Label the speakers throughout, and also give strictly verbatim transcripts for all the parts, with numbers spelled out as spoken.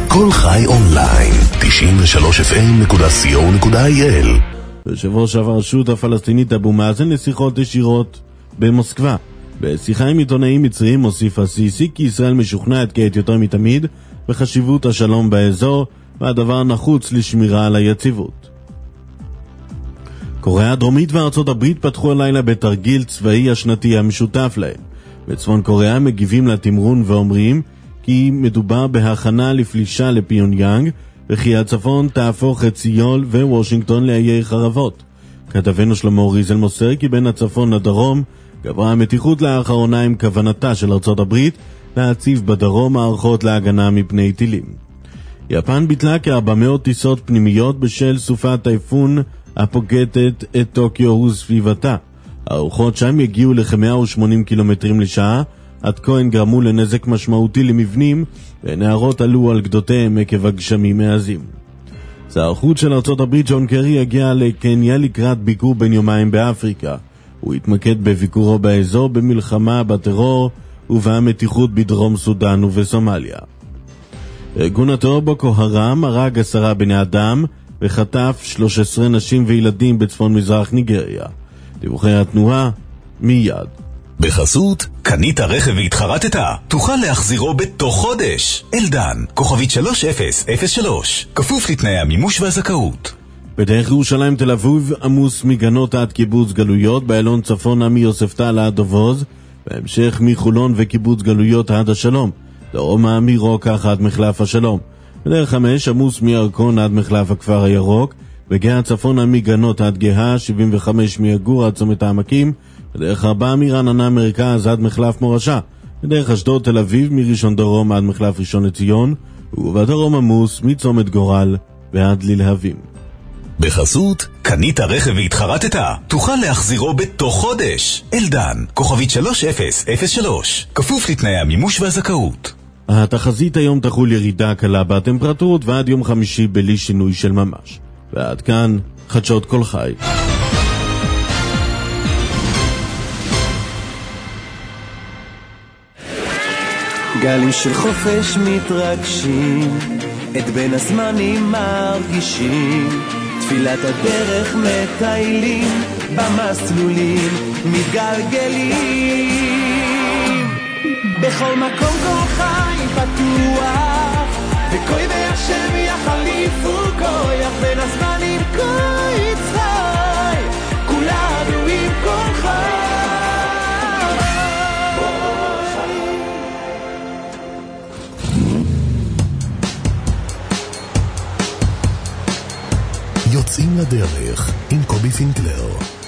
Speaker 1: כל חי אונליין, תשעים ושלוש אף אם נקודה סי או נקודה איי אל.
Speaker 2: יושב ראש הרשות הפלסטינית אבו מאזן לשיחות ישירות במוסקבה. בשיחה עם עיתונאים מצריים הוסיף הסיסי כי ישראל משוכנעת כעת יותר מתמיד בחשיבות השלום באזור והדבר נחוץ לשמירה על היציבות. קוריאה הדרומית וארצות הברית פתחו הלילה בתרגיל צבאי השנתי המשותף להם. בצפון קוריאה מגיבים לתמרון ואומרים כי מדובר בהכנה לפלישה לפיונגיאנג וכי הצפון תהפוך את סיול ווושינגטון לאיי חרבות. כתבנו שלמה ריזל מוסר כי בין הצפון לדרום גברה המתיחות לאחרונה עם כוונתה של ארצות הברית להציב בדרום מערכות להגנה מפני טילים. יפן ביטלה כ-ארבע מאות טיסות פנימיות בשל סופת טייפון הפוגטת את טוקיו וסביבתה. הרוחות שם יגיעו ל-מאה ושמונים קילומטרים לשעה, עד כה הן גרמו לנזק משמעותי למבנים ונהרות עלו על גדותיהם עקב הגשמים העזים. שר החוץ של ארצות הברית ג'ון קרי יגיע לקניה לקראת ביקור בן יומיים באפריקה. הוא התמקד בביקורו באזור במלחמה בטרור ובמתיחות בדרום סודן ובסומליה. ארגון הטרור בוקו הרם הרג עשרה בני אדם וחטף שלוש עשרה נשים וילדים בצפון מזרח ניגריה. דיווחי התנועה מיד.
Speaker 1: בחסות, קנית רכב והתחרטת, תוכל להחזירו בתוך חודש. אלדן, כוכבית שלוש אפס אפס שלוש, כפוף לתנאי המימוש והזכאות.
Speaker 2: בדרך ירושלים תל אביב עמוס מגנות עד קיבוץ גלויות, באלון צפונה מיוספטל עד דובוז, בהמשך מחולון וקיבוץ גלויות עד השלום, דרומה מרוקח עד מחלף השלום. בדרך חמש עמוס מירקון עד מחלף הכפר הירוק, בגאה צפונה מגנות עד גאה, שבעים וחמש מיגור עד צומת העמקים, בדרך ארבע מרעננה מרכז עד מחלף מורשה, בדרך אשדוד תל אביב מראשון דרום עד מחלף ראשון לציון, ובדרום עמוס מצומת גורל ועד ללהבים.
Speaker 1: בחסות, קנית רכב והתחרטת, תוכל להחזירו בתוך חודש. אלדן, כוכבית שלוש אפס אפס שלוש, כפוף לתנאי המימוש והזכאות.
Speaker 2: התחזית היום תחול ירידה קלה בטמפרטורות ועד יום חמישי בלי שינוי של ממש. ועד כאן חדשות כל חי.
Speaker 3: גלים של חופש מתרגשים, את בין הזמנים מרגישים, תפילת הדרך מטיילים, במסלולים מתגלגלים. בכל מקום כל חי פתוח, וכוי והשם יחליפו כויח, בין הזמנים כוי יצחי, כולנו עם כל חי.
Speaker 1: יוצאים לדרך עם קובי פינקלר.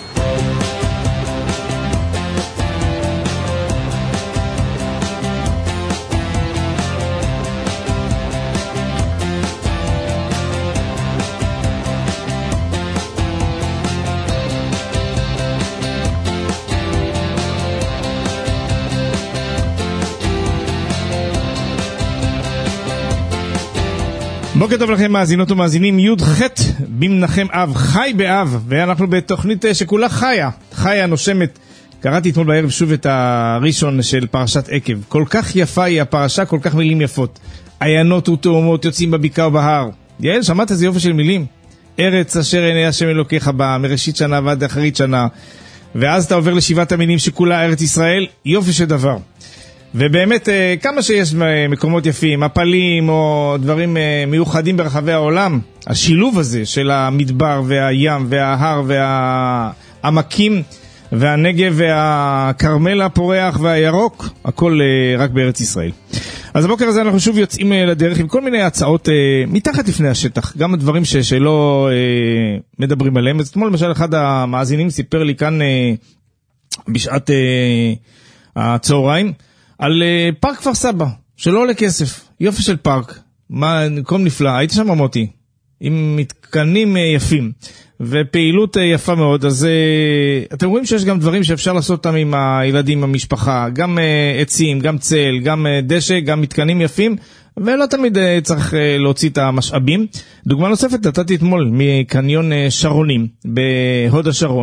Speaker 4: בוקר טוב לכם מאזינות ומאזינים, י' ח' במנחם אב, חי באב, ואנחנו בתוכנית שכולה חיה, חיה נושמת. קראתי אתמול בערב שוב את הראשון של פרשת עקב. כל כך יפה היא הפרשה, כל כך מילים יפות. עיינות ותאומות יוצאים בבקעה ובהר. יעל, שמעת איזה יופי של מילים? ארץ אשר עיני השם אלוקיך בה, מראשית שנה ועד אחרית שנה. ואז אתה עובר לשבעת המינים שכולה ארץ ישראל, יופי של דבר. ובאמת כמה שיש מקומות יפים, הפלים או דברים מיוחדים ברחבי העולם, השילוב הזה של המדבר והים וההר והעמקים והנגב והקרמל הפורח והירוק, הכל רק בארץ ישראל. אז הבוקר הזה אנחנו שוב יוצאים לדרך עם כל מיני הצעות מתחת לפני השטח, גם הדברים ש- שלא מדברים עליהם. אז אתמול למשל אחד המאזינים סיפר לי כאן בשעת הצהריים, על פארק כפר סבא, שלא עולה כסף, יופי של פארק, מה, מקום נפלא, הייתי שם מוטי, עם מתקנים יפים, ופעילות יפה מאוד. אז אתם רואים שיש גם דברים שאפשר לעשות אותם עם הילדים, המשפחה, גם עצים, גם צל, גם דשא, גם מתקנים יפים, ולא תמיד צריך להוציא את המשאבים. דוגמה נוספת, נתתי אתמול מקניון שרונים, בהוד השרון,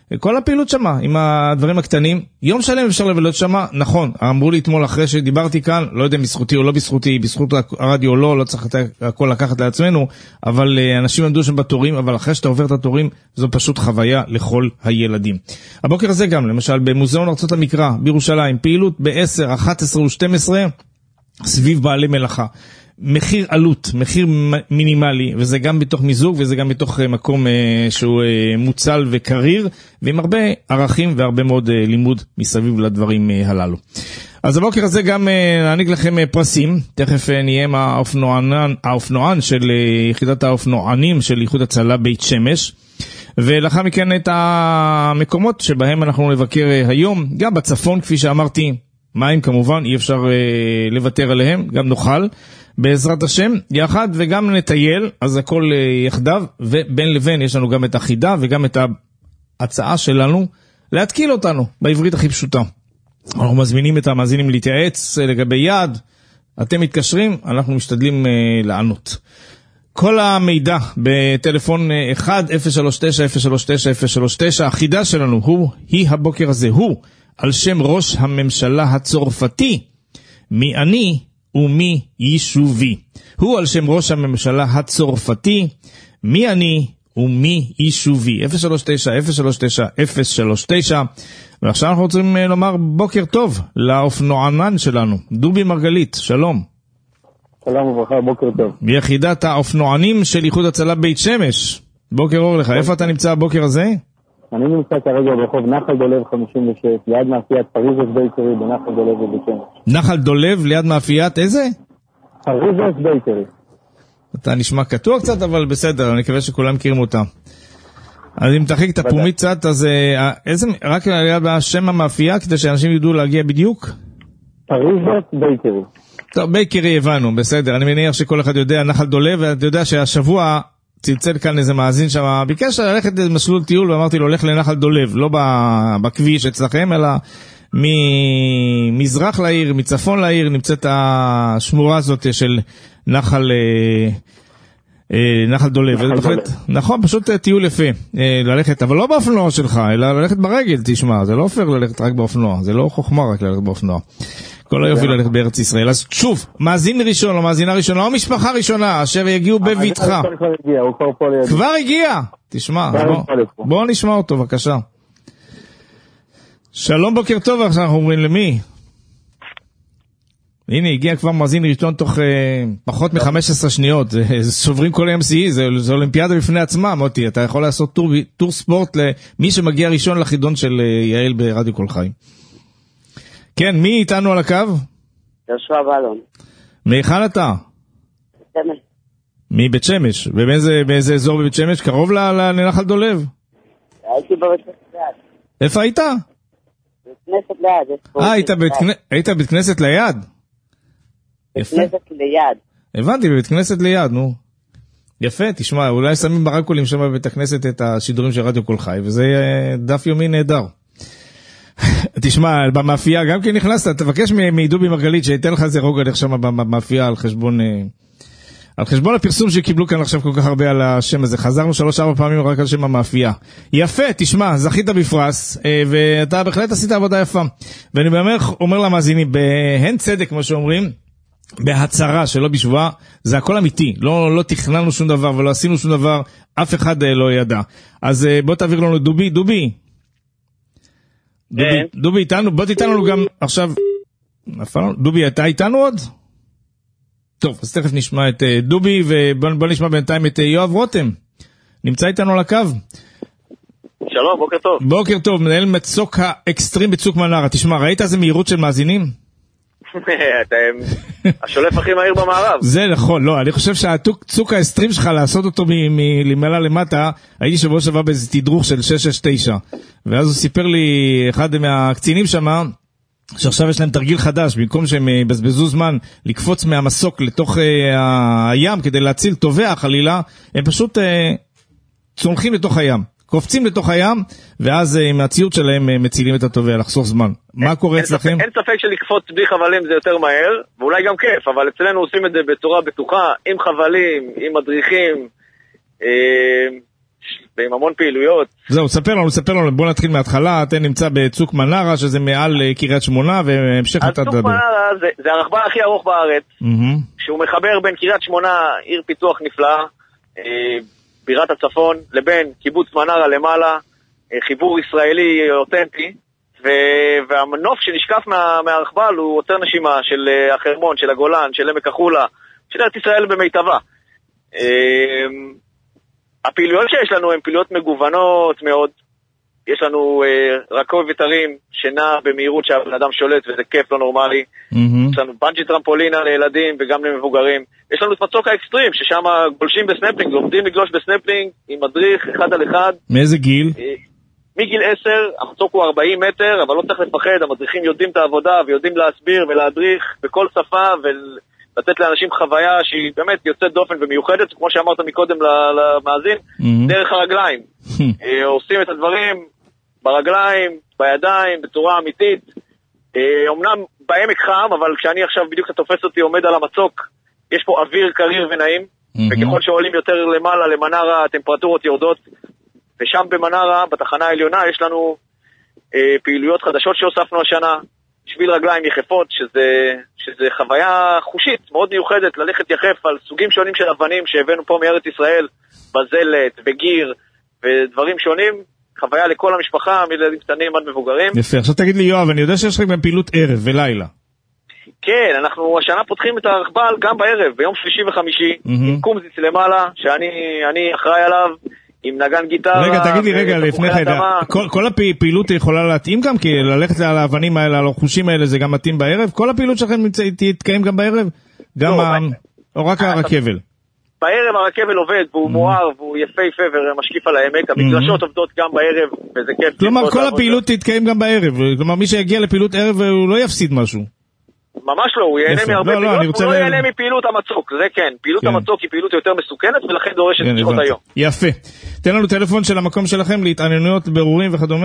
Speaker 4: כל הפעילות שמה, עם הדברים הקטנים, יום שלם אפשר לבלות שמה, נכון, אמרו לי אתמול אחרי שדיברתי כאן, לא יודע בזכותי או לא בזכותי, בזכות הרדיו או לא, לא צריך הכל לקחת לעצמנו, אבל אנשים עמדו שם בתורים, אבל אחרי שאתה עובר את התורים, זו פשוט חוויה לכל הילדים. הבוקר הזה גם, למשל, במוזיאון ארצות המקרא, בירושלים, פעילות ב-עשר, אחת עשרה ו-שתים עשרה, סביב בעלי מלאכה. מחיר עלות, מחיר מינימלי, וזה גם בתוך מיזוג, וזה גם בתוך מקום שהוא מוצל וקריר, ועם הרבה ערכים והרבה מאוד לימוד מסביב לדברים הללו. אז הבוקר הזה גם נעניק לכם פרסים, תכף נהיה עם האופנוען, האופנוען של יחידת האופנוענים של איחוד הצלה בית שמש, ולאחר מכן את המקומות שבהם אנחנו נבקר היום, גם בצפון כפי שאמרתי, מים כמובן, אי אפשר אה, לוותר עליהם, גם נאכל בעזרת השם יחד, וגם נטייל, אז הכל אה, יחדיו, ובין לבין יש לנו גם את החידה וגם את ההצעה שלנו להתקיל אותנו בעברית הכי פשוטה. אנחנו מזמינים את המאזינים להתייעץ לגבי יעד, אתם מתקשרים, אנחנו משתדלים אה, לענות. כל המידע בטלפון אחד אפס שלוש תשע אפס שלוש תשע אפס שלוש תשע, החידה שלנו הוא, היא הבוקר הזה, הוא על שם ראש הממשלה הצרפתי, מי אני ומי יישובי. הוא על שם ראש הממשלה הצרפתי, מי אני ומי יישובי. אפס שלוש תשע אפס שלוש תשע אפס שלוש תשע. ועכשיו אנחנו רוצים לומר בוקר טוב לאופנוענן שלנו, דובי מרגלית, שלום.
Speaker 5: שלום וברכה, בוקר טוב.
Speaker 4: ביחידת האופנוענים של איחוד הצלה בית שמש. בוקר אור לך, איפה אתה נמצא הבוקר הזה?
Speaker 5: אני נמצא כרגע ברחוב נחל דולב חמישים ושש, ליד מאפיית פריזוס בייקרי בנחל דולב בבית שמש.
Speaker 4: נחל דולב ליד מאפיית איזה?
Speaker 5: פריזוס בייקרי.
Speaker 4: אתה נשמע קטוע קצת, אבל בסדר, אני מקווה שכולם מכירים אותה. אז אם תחיק את הפומית קצת, אז איזה, רק ליד השם המאפייה, כדי שאנשים ידעו להגיע בדיוק?
Speaker 5: פריזוס בייקרי.
Speaker 4: טוב, בייקרי הבנו, בסדר, אני מניח שכל אחד יודע נחל דולב, ואתה יודע שהשבוע צלצל כאן איזה מאזין שם, ביקש ללכת למסלול טיול, ואמרתי לו, הולך לנחל דולב, לא בכביש אצלכם, אלא ממזרח לעיר, מצפון לעיר, נמצאת השמורה הזאת של נחל, נחל דולב. נכון, פשוט טיול יפה, ללכת, אבל לא באופנוע שלך, אלא ללכת ברגל, תשמע, זה לא עופר ללכת רק באופנוע, זה לא חוכמה רק ללכת באופנוע. כל היופי ללכת בארץ ישראל. אז שוב, מאזין ראשון או מאזינה ראשונה או משפחה ראשונה אשר יגיעו בביתך. כבר הגיע. תשמע, בוא נשמע אותו בבקשה. שלום, בוקר טוב. עכשיו אנחנו אומרים למי? הנה, הגיע כבר מאזין ראשון תוך פחות מ-חמש עשרה שניות. סוברים כל ה-אם סי אי, זה אולימפיאדה בפני עצמה, מוטי. אתה יכול לעשות טור ספורט למי שמגיע ראשון לחידון של יעל ברדיו כל חי. כן, מי איתנו על הקו?
Speaker 6: יהושע בלון.
Speaker 4: מאיכן אתה?
Speaker 6: בית שמש.
Speaker 4: מבית שמש. ובאיזה אזור בבית שמש? קרוב לנחל דולב?
Speaker 6: הייתי בבית כנסת ליד.
Speaker 4: איפה היית?
Speaker 6: בית כנסת ליד.
Speaker 4: אה, היית בבית כנסת ליד?
Speaker 6: בית כנסת ליד.
Speaker 4: הבנתי, בבית כנסת ליד, נו. יפה, תשמע, אולי שמים ברקולים שם בבית הכנסת את השידורים של רדיו כל חי, וזה דף יומי נהדר. תשמע, במאפייה גם כן נכנסת, תבקש מדובי מרגלית שייתן לך איזה רוג הלך שם במאפייה על חשבון על חשבון הפרסום שקיבלו כאן עכשיו כל כך הרבה על השם הזה. חזרנו שלוש ארבע פעמים רק על שם המאפייה. יפה, תשמע, זכית בפרס, ואתה בהחלט עשית עבודה יפה. ואני באמת אומר למאזינים, בהן צדק כמו שאומרים, בהצהרה שלא בשבועה, זה הכל אמיתי. לא, לא תכננו שום דבר ולא עשינו שום דבר, אף אחד לא ידע. אז בוא תעביר לנו דובי, דובי. דובי, דובי איתנו, בוא תיתן לנו גם עכשיו, דובי, אתה איתנו עוד? טוב, אז תכף נשמע את דובי, ובוא נשמע בינתיים את יואב רותם. נמצא איתנו על הקו.
Speaker 7: שלום, בוקר טוב.
Speaker 4: בוקר טוב, מנהל מצוק האקסטרים בצוק מנרה. תשמע, ראית איזה מהירות של מאזינים?
Speaker 7: אתם השולף הכי מהיר במערב.
Speaker 4: זה נכון, לא, אני חושב שהצוק האקסטרים שלך לעשות אותו מלמעלה למטה, הייתי שבוע שעבר באיזה תדרוך של שש שש תשע, ואז הוא סיפר לי אחד מהקצינים שם, שעכשיו יש להם תרגיל חדש, במקום שהם בזבזו זמן לקפוץ מהמסוק לתוך הים כדי להציל טובע חלילה, הם פשוט צונחים לתוך הים. קופצים לתוך הים, ואז עם הציוד שלהם מצילים את הטובע, לחסוך זמן. מה קורה אצלכם?
Speaker 7: אין ספק שלקפוץ בלי חבלים זה יותר מהר, ואולי גם כיף, אבל אצלנו עושים את זה בצורה בטוחה, עם חבלים, עם מדריכים, ועם המון פעילויות.
Speaker 4: זהו, ספר לנו, ספר לנו, בוא נתחיל מההתחלה, אתה נמצא בצוק מנרה, שזה מעל קריית שמונה, והמשך אתה תדבר.
Speaker 7: צוק מנרה זה, זה הרכבל הכי ארוך בארץ, mm-hmm. שהוא מחבר בין קריית שמונה, עיר פיתוח נפלאה, בירת הצפון, לבין קיבוץ מנרה למעלה, חיבור ישראלי אותנטי, והמנוף שנשקף מה, מהרכבל הוא יותר נשימה של החרמון, של הגולן, של עמק החולה, של ארץ ישראל במיטבה. הפעילויות שיש לנו הן פעילויות מגוונות מאוד. יש לנו רכבת הרים שנע במהירות שהבן אדם שולט, וזה כיף לא נורמלי. יש לנו בנג'י טרמפולינה לילדים וגם למבוגרים. יש לנו את מצוק האקסטרים, ששם גולשים בסנפלינג, לומדים לגלוש בסנפלינג עם מדריך אחד על אחד.
Speaker 4: מאיזה גיל?
Speaker 7: מגיל עשר, המצוק הוא ארבעים מטר, אבל לא צריך לפחד, המדריכים יודעים את העבודה ויודעים להסביר ולהדריך בכל שפה ולתת לאנשים חוויה שהיא באמת יוצאת דופן ומיוחדת, כמו שאמרת מקודם למאזין, mm-hmm. דרך הרגליים. עושים את הדברים ברגליים, בידיים, בצורה אמיתית. אומנם בעמק חם, אבל כשאני עכשיו בדיוק תופס אותי עומד על המצוק, יש פה אוויר קריר ונעים, mm-hmm. וככל שעולים יותר למעלה למנרה, הטמפרטורות יורדות, ושם במנרה, בתחנה העליונה, יש לנו אה, פעילויות חדשות שהוספנו השנה, שביל רגליים יחפות, שזה, שזה חוויה חושית מאוד מיוחדת, ללכת יחף על סוגים שונים של אבנים שהבאנו פה מארץ ישראל, בזלת וגיר ודברים שונים, חוויה לכל המשפחה, מילדים קטנים עד מבוגרים.
Speaker 4: יפה, עכשיו תגיד לי יואב, אני יודע שיש לכם פעילות ערב ולילה.
Speaker 7: כן, אנחנו השנה פותחים את הרכבל גם בערב, ביום שלישי וחמישי, mm-hmm. עם קומזיץ למעלה, שאני אחראי עליו, עם נגן גיטרה.
Speaker 4: רגע, תגיד לי, רגע, לפני כן, כל, כל הפעילות יכולה להתאים גם? כי ללכת על האבנים האלה, על החושים האלה, זה גם מתאים בערב? כל הפעילות שלכם תתקיים גם בערב? גם
Speaker 7: לא,
Speaker 4: ה... או רק הרכבל?
Speaker 7: בערב הרכבל עובד, והוא מואר, והוא יפהפה ומשקיף על העמק. המגלשות עובדות גם בערב, וזה כיף.
Speaker 4: כלומר, כל הפעילות תתקיים גם בערב. כלומר, מי שיגיע לפעילות ערב, הוא לא יפסיד משהו.
Speaker 7: ממש לא, הוא ייהנה מהרבה
Speaker 4: לא,
Speaker 7: פעילות,
Speaker 4: לא,
Speaker 7: הוא לא
Speaker 4: ל...
Speaker 7: ייהנה מפעילות המצוק, זה כן, פעילות
Speaker 4: כן.
Speaker 7: המצוק היא פעילות יותר מסוכנת, ולכן דורשת
Speaker 4: כן,
Speaker 7: שעות היום.
Speaker 4: יפה. תן לנו טלפון של המקום שלכם להתעניינות, ברורים וכדומה.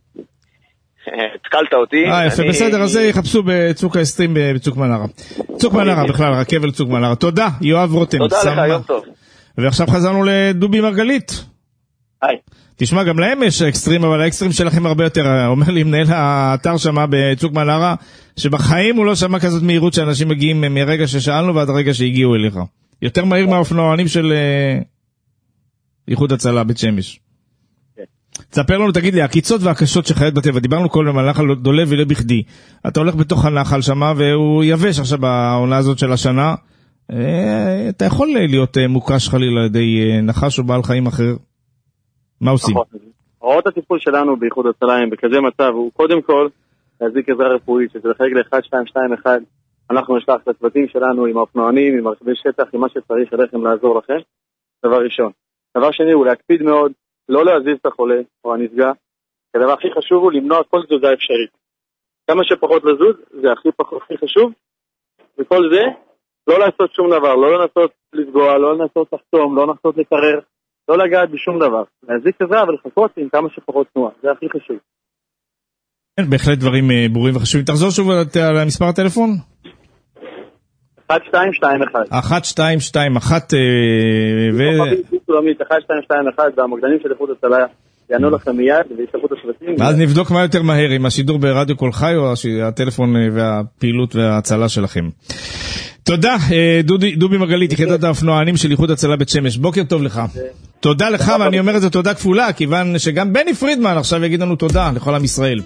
Speaker 7: התקלת אותי.
Speaker 4: אה, יפה,
Speaker 7: אני...
Speaker 4: בסדר, אז יחפשו בצוק האסטרים בצוק מנרה. צוק מנרה בכלל, רכבל צוק מנרה. תודה, יואב רותם.
Speaker 7: תודה לך, יום טוב.
Speaker 4: ועכשיו חזרנו לדובי מרגלית.
Speaker 7: היי.
Speaker 4: תשמע, גם להם יש אקסטרים, אבל האקסטרים שלכם הרבה יותר. אומר לי מנהל האתר שמה בצוק מנרה, שבחיים הוא לא שמע כזאת מהירות שאנשים מגיעים מרגע ששאלנו ועד הרגע שהגיעו אליך. יותר מהיר מהאופנוענים של איחוד הצלה בית שמש. תספר לנו, תגיד לי, הקיצות והקשות שחיות בטבע, דיברנו כל במהלך על דולב ולא בכדי. אתה הולך בתוך הנחל שמה והוא יבש עכשיו בעונה הזאת של השנה. אתה יכול להיות מוקש חלילה על ידי נחש או בעל חיים אחר. מה עושים?
Speaker 5: הוראות הטיפול שלנו באיחוד הצלה הם בכזה מצב, הוא קודם כל להזיק עזרה רפואית, שזה לחלק ל-אחת שתיים שתיים אחת, אנחנו נשלח את הצוותים שלנו עם האופנוענים, עם הרכבי שטח, עם מה שצריך עליכם לעזור לכם, דבר ראשון. דבר שני הוא להקפיד מאוד, לא להזיז את החולה או הנפגע, הדבר הכי חשוב הוא למנוע כל תזוזה אפשרית. כמה שפחות לזוז, זה הכי, פחות, הכי חשוב, וכל זה, לא לעשות שום דבר, לא לנסות לפגוע, לא לנסות לחתום, לא לנסות לקרר, לא לגעת בשום דבר. להזיק עזרה ולחכות עם כמה שפחות תנועה, זה הכי חשוב.
Speaker 4: כן, בהחלט דברים ברורים וחשובים. תחזור שוב על מספר הטלפון?
Speaker 5: אחת שתיים שתיים אחת.
Speaker 4: אחת שתיים שתיים אחת ו...
Speaker 5: אחת שתיים שתיים אחת והמוקדנים של איחוד הצלה יענו לכם מיד וישלחו את השבטים.
Speaker 4: ואז נבדוק מה יותר מהר, עם השידור ברדיו כל חי או הטלפון והפעילות וההצלה שלכם. תודה, דובי, דובי מרגלית, יחידת האופנוענים של איחוד הצלה בית שמש. בוקר טוב לך. תודה לך, ואני אומר את זה תודה כפולה, כיוון שגם בני פרידמן עכשיו יגיד לנו תודה לכל עם ישראל.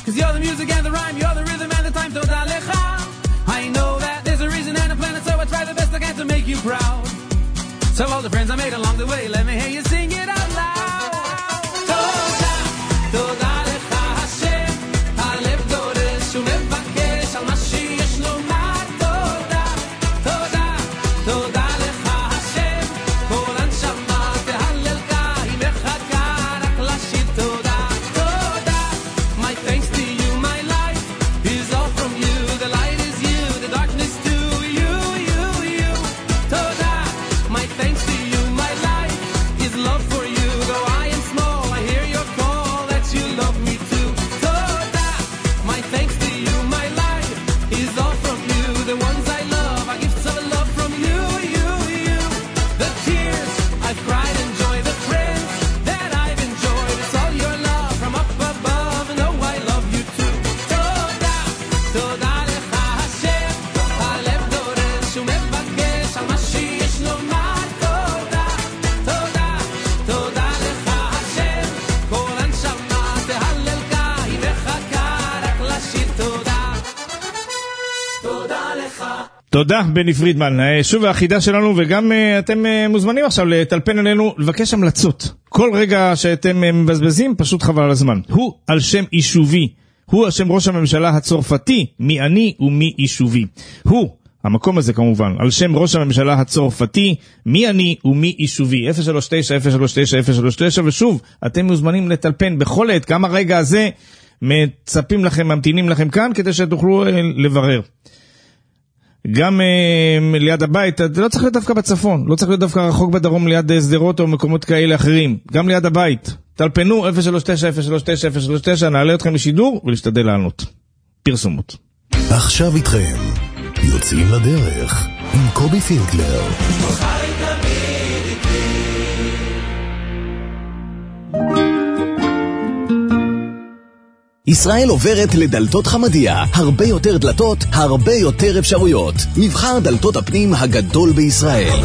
Speaker 3: Cause you're the music and the rhyme, you're the rhythm and the time. תודה לך. I know that there's a reason and a plan, and so I try the best I can to make you proud. So all the friends I made along the way, let me hear you sing it out loud. תודה, תודה לך השם, הלב דורש ומבקש על מה שיש לומר. תודה, תודה, תודה לך השם, כל הנשמה תהללך, היא מחכה רק לשיר תודה. תודה, my thanks to you, my life is all from you, the light is you, the darkness too, you, you, you. תודה, my thanks to you, my life is love for you, though I am small, I hear your call that you love me too. תודה, my thanks to you, my life is all from you, the ones I love, I give some love from you, you, you. The tears I've cried and joy, the friends that I've enjoyed, it's all your love from up above, and oh I love you too. תודה, תודה לך השם, הלב דורש ומבקש על מה שיש לומר. תודה, תודה, תודה לך השם, כל הנשמה תהללך, היא מחכה רק לשיר תודה. תודה לך.
Speaker 4: תודה, בני פרידמן. אה, שוב החידה שלנו, וגם אה, אתם אה, מוזמנים עכשיו לטלפן אלינו, לבקש המלצות. כל רגע שאתם אה, מבזבזים, פשוט חבל על הזמן. הוא על שם יישובי. הוא על שם ראש הממשלה הצרפתי, מי אני ומי יישובי. הוא, המקום הזה כמובן, על שם ראש הממשלה הצרפתי, מי אני ומי יישובי. אפס שלוש תשע אפס שלוש תשע אפס שלוש תשע, ושוב, אתם מוזמנים לטלפן בכל עת, גם הרגע הזה מצפים לכם, ממתינים לכם כאן, כדי שתוכלו אה, לברר. גם אה, ליד הבית, זה לא צריך להיות דווקא בצפון, לא צריך להיות דווקא רחוק בדרום ליד סדרות או מקומות כאלה אחרים, גם ליד הבית. טלפנו אפס שלוש תשע אפס שלוש תשע אפס שלוש תשע, נעלה אתכם לשידור ולהשתדל לענות. פרסומות.
Speaker 1: עכשיו איתכם, יוצאים לדרך עם קובי פינקלר. ישראל עוברת לדלתות חמדיה, הרבה יותר דלתות, הרבה יותר אפשרויות. מבחר דלתות הפנים הגדול בישראל.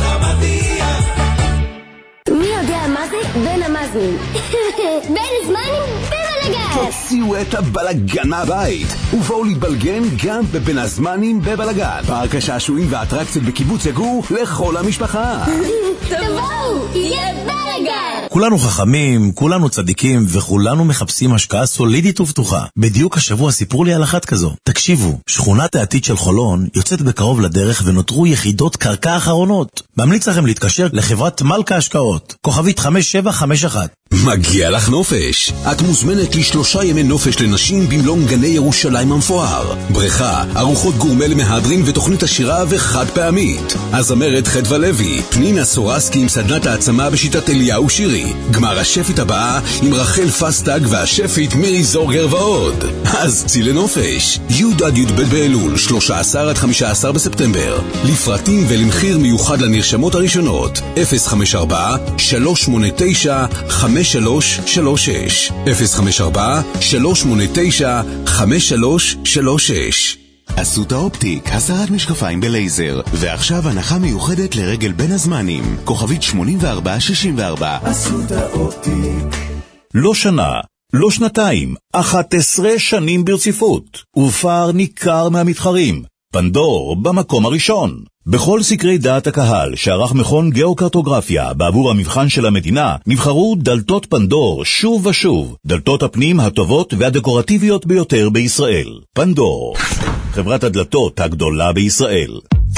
Speaker 8: מי יודע מה זה? בין המזמים. בין הזמנים בבלגן.
Speaker 1: תוציאו את הבלגן מהבית ובואו להתבלגן גם בבין הזמנים בבלגן. פארק השעשועים והאטרקציות בקיבוץ יגור לכל המשפחה.
Speaker 8: תבואו, יהיה בלגן.
Speaker 9: כולנו חכמים, כולנו צדיקים, וכולנו מחפשים השקעה סולידית ובטוחה. בדיוק השבוע סיפרו לי על אחת כזו. תקשיבו, שכונת העתיד של חולון יוצאת בקרוב לדרך ונותרו יחידות קרקע אחרונות. ממליץ לכם להתקשר לחברת מלכה השקעות, כוכבית חמש שבע חמש אחת.
Speaker 1: מגיע לך נופש. את מוזמנת לשלושה ימי נופש לנשים במלון גני ירושלים המפואר. בריכה, ארוחות גורמה למהדרין ותוכנית עשירה וחד פעמית. הזמרת חדווה לוי, פנינה סורסקי עם סדנת העצמה בשיטת אליהו שירי. גמר השפית הבאה עם רחל פסטג והשפית מירי זורגר ועוד. אז צי לנופש. י' עד י' ב' באלול, שלושה עשר עד חמישה עשר בספטמבר. לפרטים ולמחיר מיוחד לנרשמות הראשונות. אפס חמש ארבע שלוש שמונה תשע חמש שלוש שלוש שש אפס חמש ארבע שלוש שמונה תשע חמש שלוש שלוש שש.
Speaker 10: אסותא אופטיק, הסרת משקפיים בלייזר, ועכשיו הנחה מיוחדת לרגל בין הזמנים, כוכבית שמונים וארבע שישים וארבע.
Speaker 3: אסותא אופטיק.
Speaker 9: לא שנה, לא שנתיים, אחת עשרה שנים ברציפות, ופער ניכר מהמתחרים. פנדור במקום הראשון. בכל סקרי דעת הקהל שערך מכון גיאוקרטוגרפיה בעבור המבחן של המדינה, נבחרו דלתות פנדור שוב ושוב, דלתות הפנים הטובות והדקורטיביות ביותר בישראל. פנדור, חברת הדלתות הגדולה בישראל.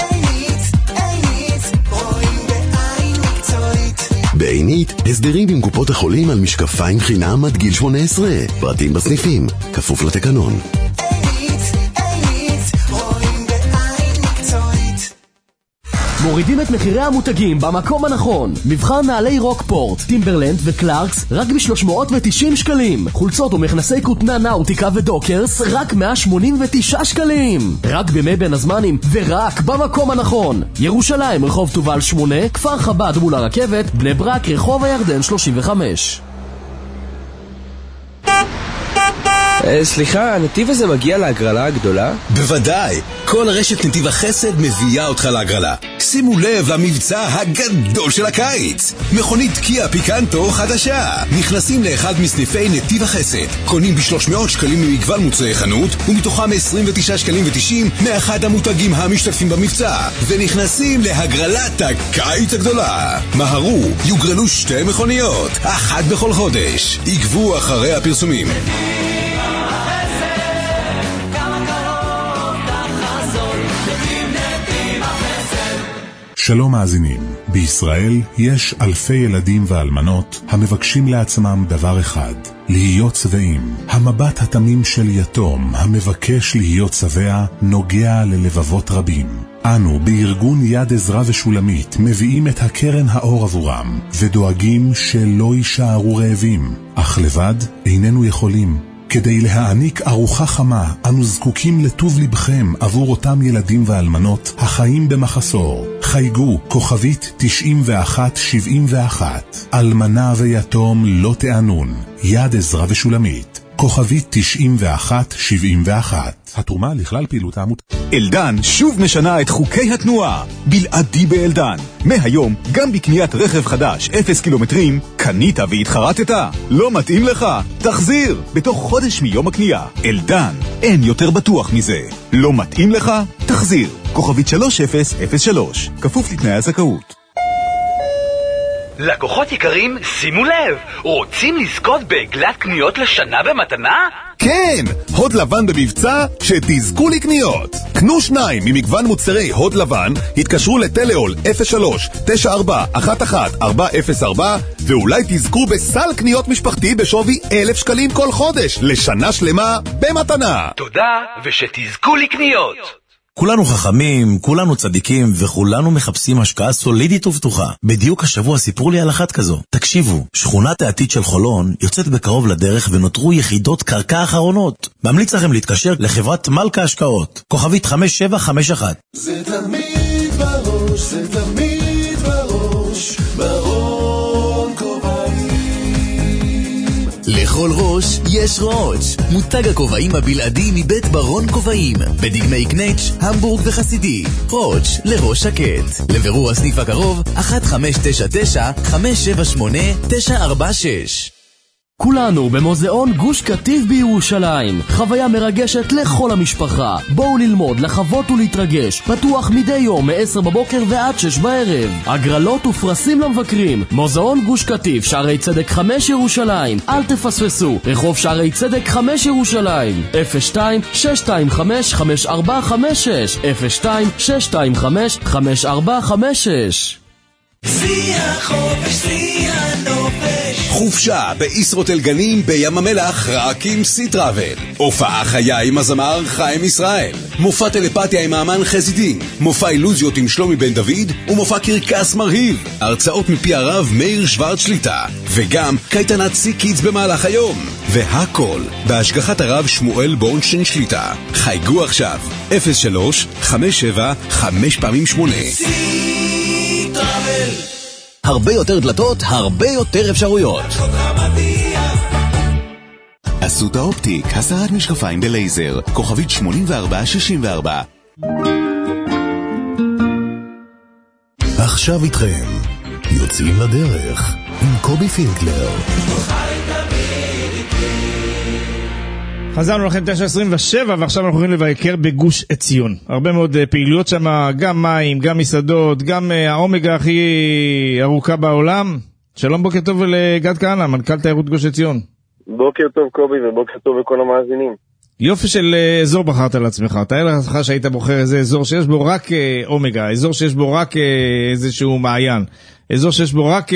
Speaker 10: בעינית, הסדרים עם קופות החולים על משקפיים חינם עד גיל שמונה עשרה. פרטים בסניפים, כפוף לתקנון.
Speaker 11: מורידים את מחירי המותגים במקום הנכון. מבחר נעלי רוקפורט, טימברלנד וקלארקס רק ב-שלוש מאות ותשעים שקלים. חולצות ומכנסי כותנה נאוטיקה ודוקרס רק מאה שמונים ותשעה שקלים. רק בימי בין הזמנים ורק במקום הנכון. ירושלים רחוב תובל שמונה, כפר חב"ד מול הרכבת, בני ברק רחוב הירדן שלושים וחמש.
Speaker 12: סליחה, הנתיב הזה מגיע להגרלה הגדולה?
Speaker 1: בוודאי, כל רשת נתיב החסד מביאה אותך להגרלה. שימו לב למבצע הגדול של הקיץ. מכונית קיה פיקנטו חדשה. נכנסים לאחד מסניפי נתיב החסד. קונים ב-שלוש מאות שקלים ממגוון מוצרי חנות, ומתוכם עשרים ותשעה שקלים ותשעים מאחד המותגים המשתתפים במבצע. ונכנסים להגרלת הקיץ הגדולה. מהרו, יוגרלו שתי מכוניות, אחת בכל חודש. עקבו אחרי הפרסומים.
Speaker 13: שלום מאזינים, בישראל יש אלפי ילדים ואלמנות המבקשים לעצמם דבר אחד, להיות שבעים. המבט התמים של יתום המבקש להיות שבע נוגע ללבבות רבים. אנו בארגון יד עזרא ושולמית מביאים את הקרן האור עבורם ודואגים שלא יישארו רעבים, אך לבד איננו יכולים. כדי להעניק ארוחה חמה, אנו זקוקים לטוב לבכם עבור אותם ילדים ואלמנות החיים במחסור. חייגו כוכבית תשעים ואחת שבעים ואחת. אלמנה ויתום לא תענון. יד עזרא ושולמית. כוכבית תשעים ואחת שבעים ואחת. התרומה לכלל פעילות העמותה.
Speaker 14: אלדן שוב משנה את חוקי התנועה. בלעדי באלדן. מהיום, גם בקניית רכב חדש, אפס קילומטרים, קנית והתחרטת? לא מתאים לך? תחזיר! בתוך חודש מיום הקנייה. אלדן, אין יותר בטוח מזה. לא מתאים לך? תחזיר. כוכבית שלוש אפס אפס שלוש. כפוף לתנאי הזכאות.
Speaker 15: לקוחות יקרים, שימו לב, רוצים לזכות בעגלת קניות לשנה במתנה?
Speaker 14: כן, הוד לבן במבצע שתזכו לקניות. קנו שניים ממגוון מוצרי הוד לבן, התקשרו לטלאול אפס שלוש תשע ארבע אחת אחת ארבע אפס ארבע ואולי תזכו בסל קניות משפחתי בשווי אלף שקלים כל חודש לשנה שלמה במתנה.
Speaker 15: תודה ושתזכו לקניות.
Speaker 16: כולנו חכמים, כולנו צדיקים, וכולנו מחפשים השקעה סולידית ובטוחה. בדיוק השבוע סיפרו לי על אחת כזו. תקשיבו, שכונת העתיד של חולון יוצאת בקרוב לדרך ונותרו יחידות קרקע אחרונות. ממליץ לכם להתקשר לחברת מלכה השקעות. כוכבית חמש שבע חמש אחת.
Speaker 17: זה תמיד בראש, זה תמיד בראש, ברון כובעים.
Speaker 18: לכל ראש יש ראש. מותג הכובעים הבלעדי מבית ברון כובעים. בדגמי קנץ', המבורג וחסידי. ראש לראש שקט. לבירור הסניף הקרוב, אחת חמש תשע תשע חמש שבע שמונה תשע ארבע שש.
Speaker 11: כולנו במוזיאון גוש קטיף בירושלים. חוויה מרגשת לכל המשפחה. בואו ללמוד, לחוות ולהתרגש. פתוח מדי יום מ-עשר בבוקר ועד שש בערב. הגרלות ופרסים למבקרים. מוזיאון גוש קטיף, שערי צדק חמש ירושלים. אל תפספסו. רחוב שערי צדק חמש ירושלים. אפס שתיים שש שתיים חמש חמש ארבע חמש שש אפס שתיים שש שתיים חמש חמש ארבע חמש שש.
Speaker 17: שיא החופש, שיא הנופש.
Speaker 1: חופשה בישרוטל גנים בים המלח רק עם סי טראבל. הופעה חיה עם הזמר חיים ישראל. מופע טלפתיה עם האמן חזי דין. מופע אילוזיות עם שלומי בן דוד. ומופע קרקס מרהיב. הרצאות מפי הרב מאיר שוורץ שליטה. וגם קייטנת סי קידס במהלך היום. והכל בהשגחת הרב שמואל בורנשטיין שליטה. חייגו עכשיו אפס שלוש חמש שבע חמש פעמים שמונה.
Speaker 18: הרבה יותר דלתות, הרבה יותר אפשרויות.
Speaker 10: אסותא אופטיק, הסרת משקפיים בלייזר, כוכבית שמונים וארבע שישים וארבע.
Speaker 19: עכשיו איתכם, יוצאים לדרך עם קובי פינקלר.
Speaker 4: חזרנו לכם תשע עשרים ושבע, ועכשיו אנחנו הולכים לבקר בגוש עציון. הרבה מאוד פעילויות שם, גם מים, גם מסעדות, גם האומגה הכי ארוכה בעולם. שלום, בוקר טוב לגד כהנא, מנכ"ל תיירות גוש עציון.
Speaker 20: בוקר טוב קובי, ובוקר טוב לכל המאזינים.
Speaker 4: יופי של אזור בחרת לעצמך. תאר לך שהיית בוחר איזה אזור שיש בו רק אומגה, אזור שיש בו רק איזשהו מעיין, אזור שיש בו רק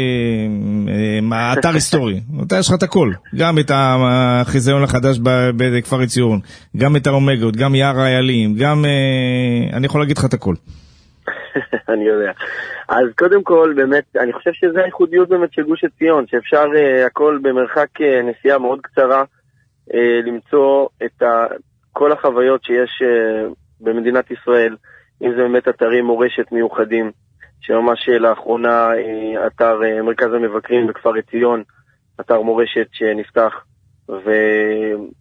Speaker 4: אתר היסטורי. אתה יש לך את הכל, גם את החיזיון החדש בכפר עציון, גם את האומגות, גם יער האיילים, גם אני יכול להגיד לך את הכל.
Speaker 20: אני יודע. אז קודם כל, באמת, אני חושב שזה הייחודיות באמת של גוש עציון, שאפשר הכל במרחק נסיעה מאוד קצרה למצוא את כל החוויות שיש במדינת ישראל, אם זה באמת אתרים מורשת מיוחדים, שממש לאחרונה אתר מרכז המבקרים בכפר עציון, אתר מורשת שנפתח,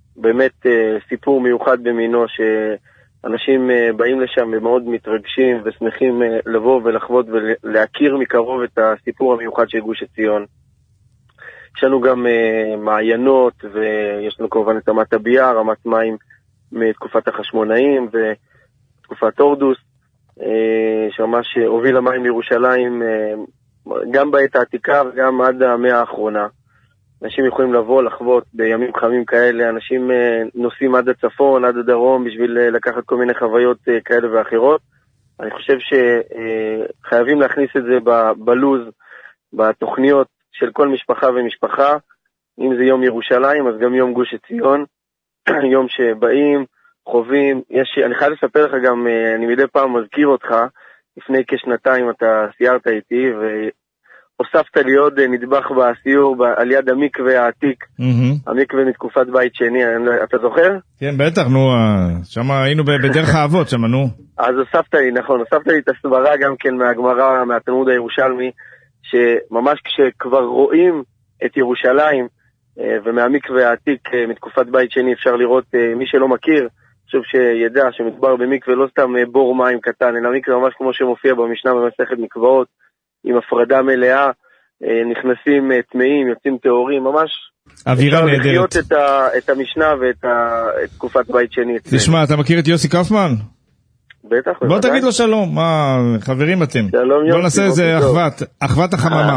Speaker 20: באמת סיפור מיוחד במינו, שאנשים באים לשם ומאוד מתרגשים ושמחים לבוא ולחוות ולהכיר מקרוב את הסיפור המיוחד של גוש עציון. יש לנו גם מעיינות, ויש לנו כמובן את רמת הביאר, רמת מים מתקופת החשמונאים ותקופת הורדוס, שממש הוביל המים לירושלים גם בעת העתיקה וגם עד המאה האחרונה. אנשים יכולים לבוא, לחוות בימים חמים כאלה, אנשים נוסעים עד הצפון, עד הדרום, בשביל לקחת כל מיני חוויות כאלה ואחרות. אני חושב שחייבים להכניס את זה בלוז, בתוכניות של כל משפחה ומשפחה. אם זה יום ירושלים, אז גם יום גוש עציון, יום שבאים, חווים. יש, אני חייב לספר לך גם, אני מדי פעם מזכיר אותך, לפני כשנתיים אתה סיירת איתי, והוספת לי עוד נדבך בסיור על יד המקווה העתיק, mm-hmm. המקווה מתקופת בית שני, אתה זוכר?
Speaker 4: כן, בטח, נו, שם היינו בדרך האבות, שם, נו.
Speaker 20: אז הוספת לי, נכון, הוספת לי את הסברה גם כן מהגמרא, מהתלמוד הירושלמי, שממש כשכבר רואים את ירושלים, ומהמקווה העתיק מתקופת בית שני אפשר לראות, מי שלא מכיר, חושב שידע שמדובר במקווה לא סתם בור מים קטן, אלא מקווה ממש כמו שמופיע במשנה במסכת מקוואות, עם הפרדה מלאה, נכנסים טמאים, יוצאים טהורים, ממש
Speaker 4: אווירה נהדרת.
Speaker 20: אפשר לחיות את, ה, את המשנה ואת ה, את תקופת בית שני.
Speaker 4: תשמע, אתה מכיר את יוסי קופמן?
Speaker 20: בטח.
Speaker 4: בוא בוודאי. תגיד לו שלום, מה, חברים אתם.
Speaker 20: שלום יוסי.
Speaker 4: בוא נעשה איזה אחוות, אחוות החממה.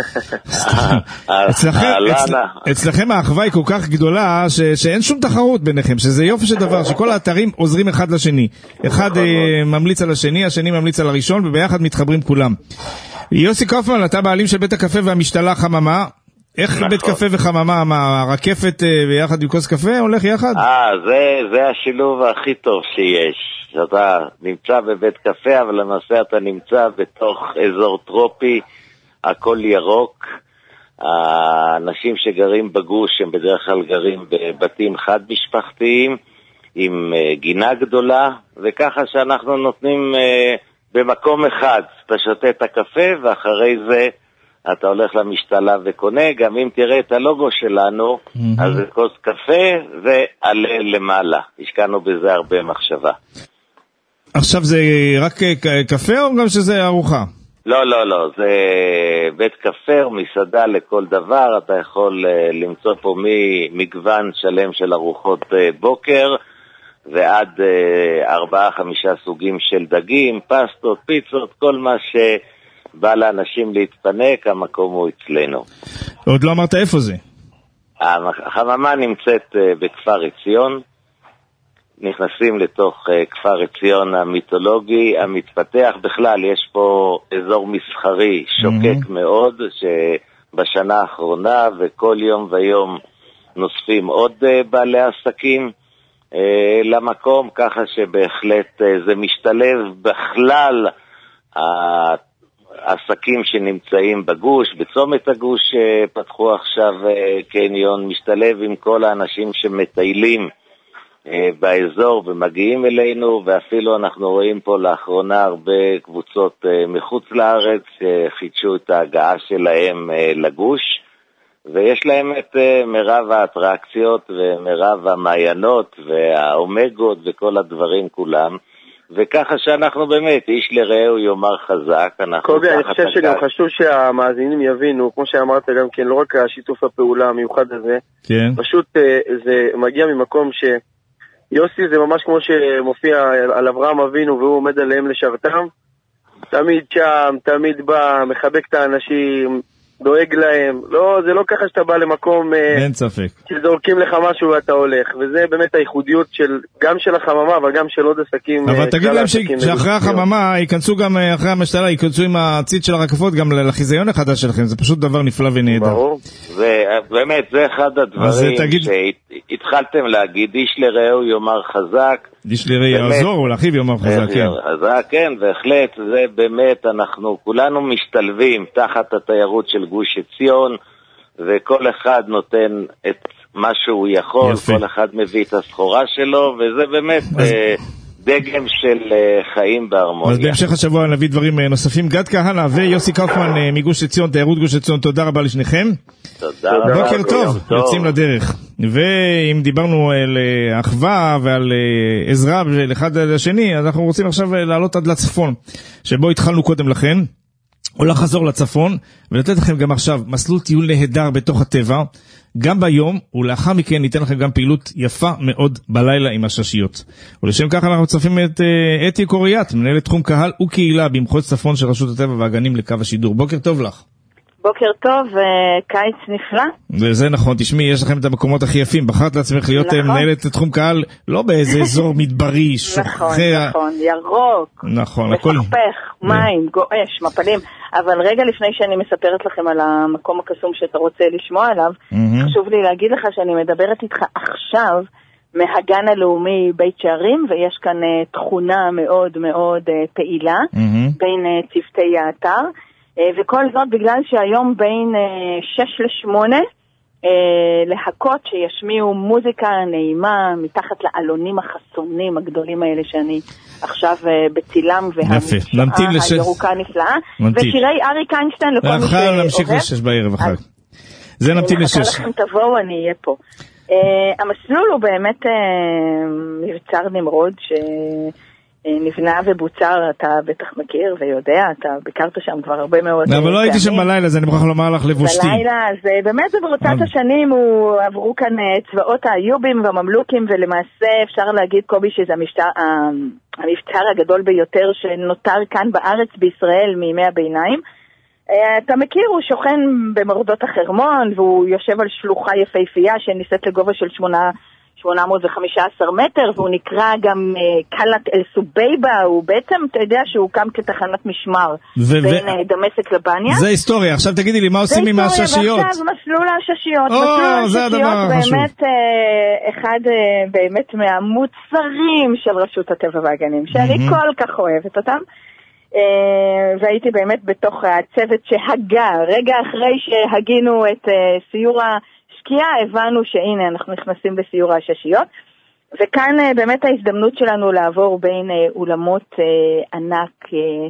Speaker 4: אצלכם, אצל, אצלכם האחווה היא כל כך גדולה, ש, שאין שום תחרות ביניכם, שזה יופי של דבר, שכל האתרים עוזרים אחד לשני. אחד ממליץ על השני, השני ממליץ על הראשון, וביחד מתחברים כולם. יוסי קופמן, אתה בעלים של בית הקפה והמשתלה חממה. איך נכון. בית קפה וחממה, מה, הרקפת ביחד עם כוס קפה הולך יחד?
Speaker 21: אה, זה, זה השילוב הכי טוב שיש. אתה נמצא בבית קפה, אבל למעשה אתה נמצא בתוך אזור טרופי, הכל ירוק. האנשים שגרים בגוש הם בדרך כלל גרים בבתים חד משפחתיים, עם גינה גדולה, וככה שאנחנו נותנים במקום אחד, אתה שותה את הקפה, ואחרי זה אתה הולך למשתלה וקונה. גם אם תראה את הלוגו שלנו, mm-hmm. אז זה כוס קפה ועלה למעלה. השקענו בזה הרבה מחשבה.
Speaker 4: עכשיו זה רק קפה או גם שזה ארוחה?
Speaker 21: לא, לא, לא. זה בית קפה או מסעדה לכל דבר. אתה יכול למצוא פה מגוון שלם של ארוחות בוקר, ועד ארבעה, חמישה סוגים של דגים, פסטות, פיצות, כל מה ש... בא לאנשים להתפנק, המקום הוא אצלנו.
Speaker 4: עוד לא אמרת איפה זה?
Speaker 21: החממה נמצאת בכפר עציון, נכנסים לתוך כפר עציון המיתולוגי, המתפתח. בכלל יש פה אזור מסחרי שוקק mm-hmm. מאוד, שבשנה האחרונה וכל יום ויום נוספים עוד בעלי עסקים למקום, ככה שבהחלט זה משתלב בכלל העסקים שנמצאים בגוש. בצומת הגוש פתחו עכשיו קניון, משתלב עם כל האנשים שמטיילים באזור ומגיעים אלינו, ואפילו אנחנו רואים פה לאחרונה הרבה קבוצות מחוץ לארץ שחידשו את ההגעה שלהם לגוש, ויש להם את מרב האטרקציות ומרב המעיינות והאומגות וכל הדברים כולם, וככה שאנחנו באמת, איש לרעהו יאמר חזק.
Speaker 20: קובי, אני חושב שגם חשוב שהמאזינים יבינו, כמו שאמרת גם כן, לא רק השיתוף הפעולה המיוחד הזה,
Speaker 4: כן.
Speaker 20: פשוט זה מגיע ממקום שיוסי זה ממש כמו שמופיע על אברהם אבינו והוא עומד עליהם לשרתם, תמיד שם, תמיד בא, מחבק את האנשים, דואג להם. לא, זה לא ככה שאתה בא למקום
Speaker 4: אין ספק
Speaker 20: שזורקים לך משהו ואתה הולך, וזה באמת הייחודיות של, גם של החממה אבל גם של עוד עסקים.
Speaker 4: אבל תגיד להם שאחרי החממה ייכנסו גם אחרי המשתלה, ייכנסו עם הציד של הרקפות גם לחיזיון החדש שלכם. זה פשוט דבר נפלא ונהדר.
Speaker 20: ברור.
Speaker 21: ובאמת זה אחד הדברים שהתחלתם להגיד, איש לרעהו יאמר חזק,
Speaker 4: איש לרעהו יעזור ולאחיו יאמר חזק. כן,
Speaker 21: חזק, כן, בהחלט. זה באמת, אנחנו כולנו משתלבים תחת התיירות של גוש עציון, וכל אחד נותן את מה שהוא יכול, יפה. כל אחד מביא את הסחורה שלו, וזה באמת אז... דגם של חיים בהרמוניה.
Speaker 4: אז בהמשך השבוע נביא דברים נוספים. גד כהנא ויוסי קופמן מגוש עציון, תיירות גוש עציון, תודה רבה לשניכם.
Speaker 21: תודה רבה.
Speaker 4: בוקר טוב, יוצאים לדרך. ואם דיברנו על אחווה ועל עזרה לאחד לשני, אז אנחנו רוצים עכשיו לעלות עד לצפון, שבו התחלנו קודם לכן, או לחזור לצפון, ולתת לכם גם עכשיו מסלול טיול נהדר בתוך הטבע, גם ביום, ולאחר מכן ניתן לכם גם פעילות יפה מאוד בלילה עם הששיות. ולשם כך אנחנו צופים את uh, אתי קוריית, מנהלת תחום קהל וקהילה במחוז צפון של רשות הטבע והגנים לקו השידור. בוקר טוב לך.
Speaker 2: בוקר טוב, קיץ נפלא.
Speaker 4: וזה נכון, תשמעי, יש לכם את המקומות הכי יפים, בחרת לעצמך להיות נכון. מנהלת תחום קהל, לא באיזה אזור מדברי, שוחר.
Speaker 2: נכון, נכון, ירוק,
Speaker 4: נכון,
Speaker 2: מפכפך, מים, גואש, מפלים. אבל רגע לפני שאני מספרת לכם על המקום הקסום שאתה רוצה לשמוע עליו, חשוב לי להגיד לך שאני מדברת איתך עכשיו מהגן הלאומי בית שערים, ויש כאן תכונה מאוד מאוד פעילה בין צוותי האתר, וכל זאת בגלל שהיום בין שש לשמונה להקות שישמיעו מוזיקה נעימה מתחת לעלונים החסונים הגדולים האלה שאני עכשיו בצילם, והמשעה הירוקה נפלאה, ושירי אריק איינשטיין לכל מי שאוהב.
Speaker 4: אחר נמשיך לשש בערב אחר. זה נמתין לשש.
Speaker 2: אחר לכם תבואו, אני אהיה פה. המסלול הוא באמת מבצר נמרוד ש... נבנה ובוצר, אתה בטח מכיר ויודע, אתה ביקרת שם כבר הרבה מאוד.
Speaker 4: אבל לא הייתי שם בלילה, אז אני מוכרח לומר לך לבושתי.
Speaker 2: בלילה, אז באמת ברוצת השנים עברו כאן צבאות האיובים והממלוכים, ולמעשה אפשר להגיד, קובי, שזה המבצר הגדול ביותר שנותר כאן בארץ בישראל מימי הביניים. אתה מכיר, הוא שוכן במורדות החרמון, והוא יושב על שלוחה יפהפייה שניסית לגובה של שמונה שמונה מאות וחמישה עשר מטר, והוא נקרא גם קלת אל סובייבה, הוא בעצם, אתה יודע, שהוא הוקם כתחנת משמר ו- בין ו- דמשק לבניה.
Speaker 4: זה היסטוריה, עכשיו תגידי לי, מה עושים עם הששיות?
Speaker 2: זה היסטוריה, ועכשיו מסלול הששיות.
Speaker 4: או,
Speaker 2: מסלול
Speaker 4: זה הדבר החשוב.
Speaker 2: באמת אחד באמת מהמוצרים של רשות הטבע והגנים, שאני mm-hmm. כל כך אוהבת אותם. והייתי באמת בתוך הצוות שהגה, רגע אחרי שהגינו את סיור ה... הבנו שהנה אנחנו נכנסים בסיור הששיות, וכאן באמת ההזדמנות שלנו לעבור בין אולמות ענק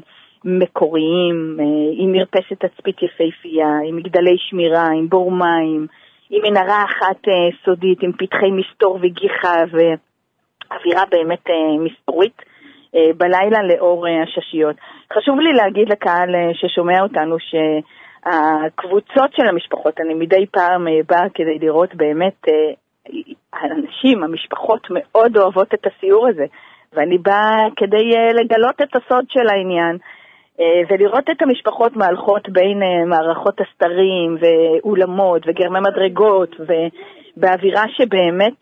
Speaker 2: מקוריים, עם מרפסת תצפית יפהפייה, עם מגדלי שמירה, עם בור מים, עם מנהרה אחת סודית, עם פתחי מסתור וגיחה ואווירה באמת מסתורית בלילה לאור הששיות. חשוב לי להגיד לקהל ששומע אותנו ש... הקבוצות של המשפחות, אני מדי פעם באה כדי לראות באמת, האנשים, המשפחות מאוד אוהבות את הסיור הזה, ואני באה כדי לגלות את הסוד של העניין, ולראות את המשפחות מהלכות בין מערכות הסתרים ואולמות וגרמי מדרגות, ובאווירה שבאמת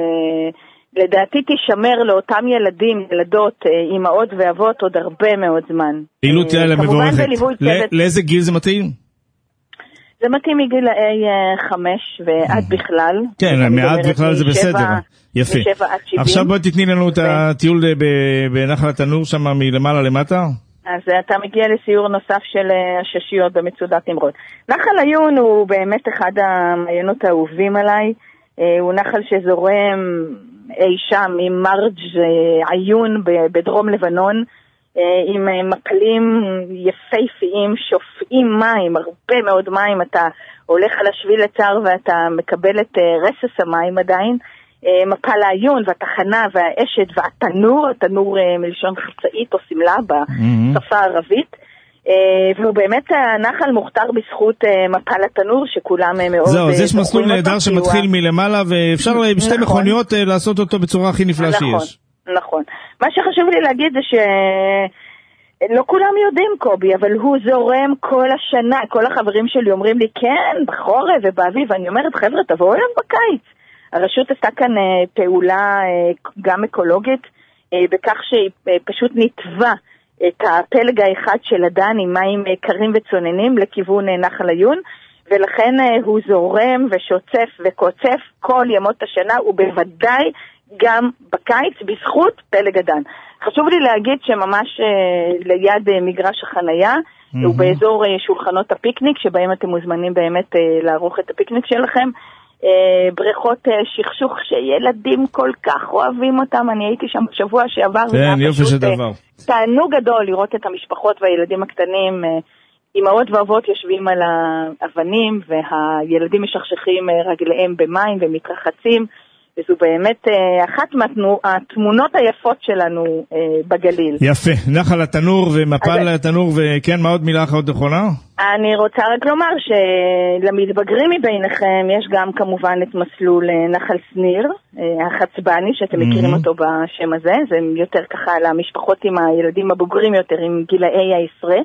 Speaker 2: לדעתי תשמר לאותם ילדים, ילדות, אמהות ואבות עוד הרבה מאוד זמן.
Speaker 4: פעילות לילה מבורכת. לאיזה גיל זה מתאים?
Speaker 2: זה מתאים מגילאי חמש ועד בכלל.
Speaker 4: כן, מעד בכלל זה בסדר. יפה. עכשיו בואי תתני לנו את הטיול בנחל התנור שם מלמעלה למטה.
Speaker 2: אז אתה מגיע לסיור נוסף של הששיות במצודת נמרוד. נחל עיון הוא באמת אחד המעיינות האהובים עליי. הוא נחל שזורם אי שם עם מרג' עיון בדרום לבנון, עם מפלים יפהפיים, שופעים מים, הרבה מאוד מים. אתה הולך על השביל הצר ואתה מקבל את רסס המים עדיין, מפל העיון והתחנה והאשת והתנור, התנור מלשון חצאית או סמלה בשפה הערבית, והוא באמת הנחל מוכתר בזכות מפל התנור שכולם מאוד...
Speaker 4: זהו, אז יש מסלול נהדר שמתחיל מלמעלה, ואפשר בשתי מכוניות לעשות אותו בצורה הכי נפלאה שיש.
Speaker 2: נכון. מה שחשוב לי להגיד זה שלא כולם יודעים, קובי, אבל הוא זורם כל השנה. כל החברים שלי אומרים לי, כן, בחורף ובאביב, ואני אומרת, חבר'ה, תבואו אליו בקיץ. הרשות עשתה כאן פעולה גם אקולוגית, בכך שהיא פשוט נטווה את הפלג האחד של הדן עם מים קרים וצוננים לכיוון נחל עיון, ולכן הוא זורם ושוצף וקוצף כל ימות השנה, ובוודאי גם בקיץ בזכות פלג הדן. חשוב לי להגיד שממש ליד מגרש החנייה, mm-hmm. הוא באזור שולחנות הפיקניק, שבהם אתם מוזמנים באמת לערוך את הפיקניק שלכם, בריכות שכשוך שילדים כל כך אוהבים אותם. אני הייתי שם בשבוע שעבר,
Speaker 4: כן, יופי של דבר.
Speaker 2: תענוג גדול לראות את המשפחות והילדים הקטנים אמהות ואבות יושבים על האבנים, והילדים משכשכים רגליהם במים ומתרחצים, וזו באמת אחת מהתמונות היפות שלנו בגליל.
Speaker 4: יפה, נחל התנור ומפל התנור, וכן, מה עוד מילה אחת נכונה?
Speaker 2: אני רוצה רק לומר שלמתבגרים מביניכם יש גם כמובן את מסלול נחל שניר, החצבני, שאתם מכירים אותו בשם הזה, זה יותר ככה למשפחות עם הילדים הבוגרים יותר, עם גילאי העשרה,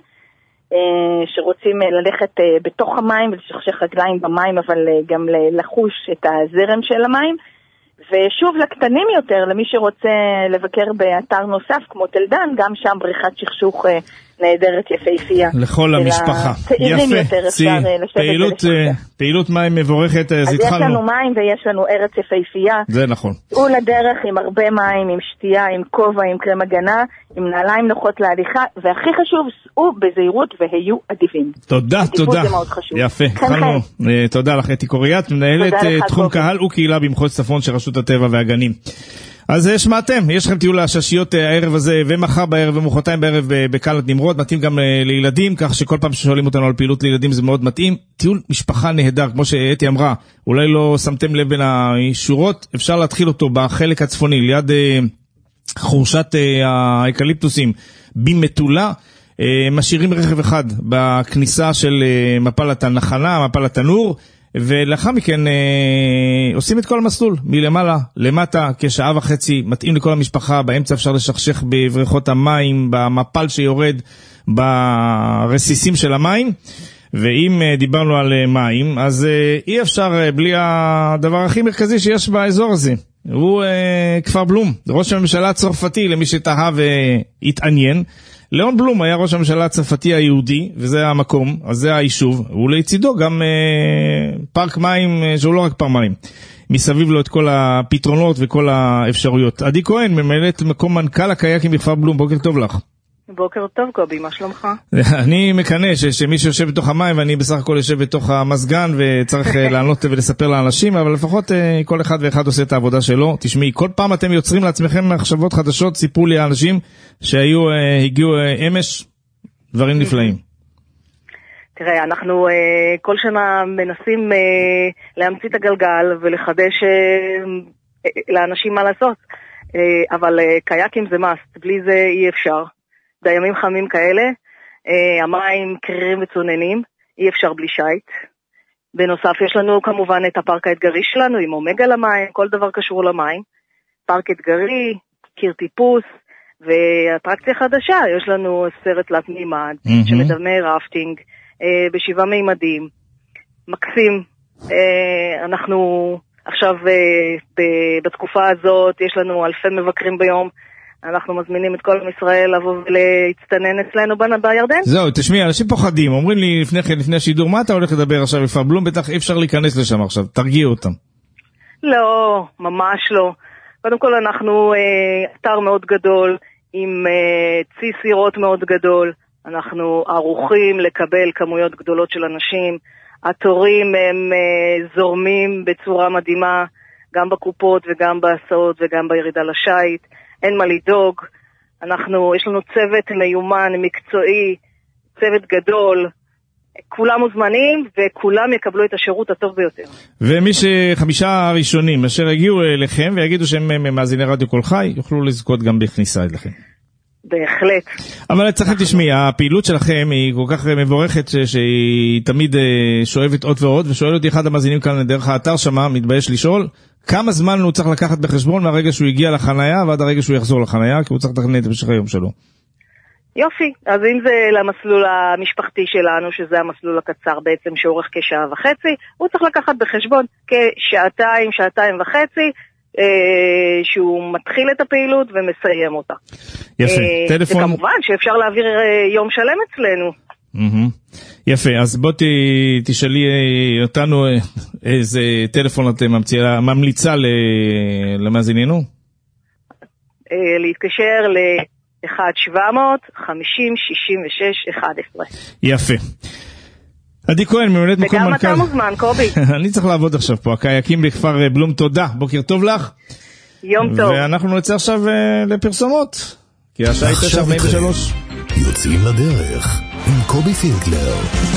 Speaker 2: שרוצים ללכת בתוך המים ולשכשך רגליים במים, אבל גם לחוש את הזרם של המים. ושוב לקטנים יותר, למי שרוצה לבקר באתר נוסף כמו תלדן, גם שם בריכת שכשוך נהדרת יפהפייה.
Speaker 4: לכל המשפחה.
Speaker 2: צעירים יותר אפשר לשבת ולשכשך.
Speaker 4: פעילות מים מבורכת, אז
Speaker 2: יש לנו מים ויש לנו ארץ יפהפייה.
Speaker 4: זה נכון.
Speaker 2: צאו לדרך עם הרבה מים, עם שתייה, עם כובע, עם קרם הגנה, עם נעליים נוחות להליכה, והכי חשוב, סעו בזהירות והיו אדיבים.
Speaker 4: תודה, תודה.
Speaker 2: זה מאוד חשוב.
Speaker 4: יפה, חלנו. תודה לך, אתי קוריאט, מנהלת תחום קהל וקהילה במחוז צפון של רשות הטבע והגנים. אז שמעתם, יש לכם טיול הששיות הערב הזה ומחר בערב ומחרתיים בערב בקלת נמרוד, מתאים גם לילדים, כך שכל פעם ששואלים אותנו על פעילות לילדים זה מאוד מתאים. טיול משפחה נהדר, כמו שאתי אמרה, אולי לא שמתם לב בין השורות, אפשר להתחיל אותו בחלק הצפוני, ליד חורשת האקליפטוסים במטולה, משאירים רכב אחד בכניסה של מפל הנחלה, מפל התנור, ולאחר מכן אה, עושים את כל המסלול, מלמעלה, למטה, כשעה וחצי, מתאים לכל המשפחה, באמצע אפשר לשכשך בבריכות המים, במפל שיורד, ברסיסים של המים, ואם אה, דיברנו על אה, מים, אז אה, אי אפשר אה, בלי הדבר הכי מרכזי שיש באזור הזה, הוא אה, כפר בלום, ראש הממשלה הצרפתי, למי שתהה והתעניין, ליאון בלום היה ראש הממשלה הצרפתי היהודי, וזה המקום, אז זה היישוב, ולצידו גם אה, פארק מים, אה, שהוא לא רק פארק מים, מסביב לו את כל הפתרונות וכל האפשרויות. עדי כהן, ממלאת מקום מנכ"ל הקייקים בכפר בלום, בוקר טוב לך.
Speaker 6: בוקר טוב קובי, מה שלומך?
Speaker 4: אני מקנה שמי שיושב בתוך המים ואני בסך הכל יושב בתוך המסגן וצריך לענות ולספר לאנשים, אבל לפחות כל אחד ואחד עושה את העבודה שלו. תשמעי, כל פעם אתם יוצרים לעצמכם מחשבות חדשות, סיפרו לי האנשים שהיו, הגיעו אמש, דברים נפלאים.
Speaker 6: תראה, אנחנו כל שנה מנסים להמציא את הגלגל ולחדש לאנשים מה לעשות, אבל קייקים זה must, בלי זה אי אפשר. בימים חמים כאלה, אה, המים קרירים וצוננים, אי אפשר בלי שייט. בנוסף יש לנו כמובן את הפארק האתגרי שלנו, עם אומגה למים, כל דבר קשור למים. פארק אתגרי, קיר טיפוס, ואטרקציה חדשה, יש לנו סרט תלת מימד, mm-hmm. שמדמה רפטינג, אה, בשבעה מימדים, מקסים. אה, אנחנו עכשיו אה, ב- בתקופה הזאת, יש לנו אלפי מבקרים ביום, אנחנו מזמינים את כל עם ישראל לבוא ולהצטנן אצלנו בירדן.
Speaker 4: זהו, תשמעי, אנשים פוחדים, אומרים לי לפני כן, לפני השידור, מה אתה הולך לדבר עכשיו בכפר בלום? בטח אי אפשר להיכנס לשם עכשיו, תרגיעו אותם.
Speaker 6: לא, ממש לא. קודם כל אנחנו אה, אתר מאוד גדול, עם אה, צי סירות מאוד גדול, אנחנו ערוכים לקבל כמויות גדולות של אנשים, התורים הם אה, זורמים בצורה מדהימה, גם בקופות וגם בהסעות וגם בירידה לשייט, אין מה לדאוג, אנחנו, יש לנו צוות מיומן, מקצועי, צוות גדול, כולם מוזמנים וכולם יקבלו את השירות הטוב ביותר.
Speaker 4: ומי שחמישה הראשונים אשר הגיעו אליכם ויגידו שהם מאזיני רדיו כל חי, יוכלו לזכות גם בכניסה אליכם.
Speaker 6: בהחלט.
Speaker 4: אבל אצלכם תשמעי, הפעילות שלכם היא כל כך מבורכת שהיא תמיד שואבת עוד ועוד, ושואל אותי אחד המאזינים כאן דרך האתר שמה, מתבייש לשאול, כמה זמן הוא צריך לקחת בחשבון מהרגע שהוא הגיע לחנייה ועד הרגע שהוא יחזור לחנייה, כי הוא צריך לתכנן את המשך היום שלו.
Speaker 6: יופי, אז אם זה למסלול המשפחתי שלנו, שזה המסלול הקצר בעצם שאורך כשעה וחצי, הוא צריך לקחת בחשבון כשעתיים, שעתיים וחצי, אה, שהוא מתחיל את הפעילות ומסיים אותה.
Speaker 4: יפה,
Speaker 6: אה,
Speaker 4: טלפון...
Speaker 6: וכמובן שאפשר להעביר אה, יום שלם אצלנו.
Speaker 4: Mm-hmm. יפה, אז בוא ת, תשאלי אותנו איזה טלפון את ממציאה, ממליצה למאזיננו?
Speaker 6: להתקשר ל-אחת שבע מאות חמישים שישים ושש אחת עשרה.
Speaker 4: יפה. עדי כהן, ממלאת מקום מנכ"ל.
Speaker 6: וגם אתה מוזמן, קובי.
Speaker 4: אני צריך לעבוד עכשיו פה, הקייקים בכפר בלום, תודה, בוקר טוב לך.
Speaker 6: יום טוב.
Speaker 4: ואנחנו נצא עכשיו לפרסומות, כי השעה היא תשע ארבעים ושלוש.
Speaker 19: יוצאים לדרך עם קובי פינקלר.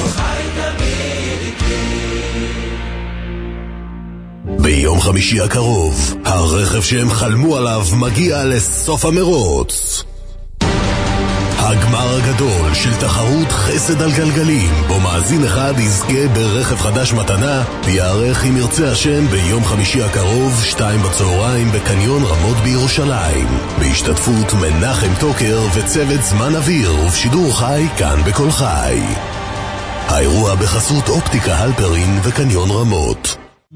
Speaker 19: ביום חמישי הקרוב, הרכב שהם חלמו עליו מגיע לסוף המרוץ. הגמר הגדול של תחרות חסד על גלגלים, בו מאזין אחד יזכה ברכב חדש מתנה, יערך אם ירצה השם ביום חמישי הקרוב, שתיים בצהריים בקניון רמות בירושלים, בהשתתפות מנחם טוקר וצוות זמן אוויר ובשידור חי כאן בכל חי. האירוע בחסות אופטיקה הלפרין וקניון רמות.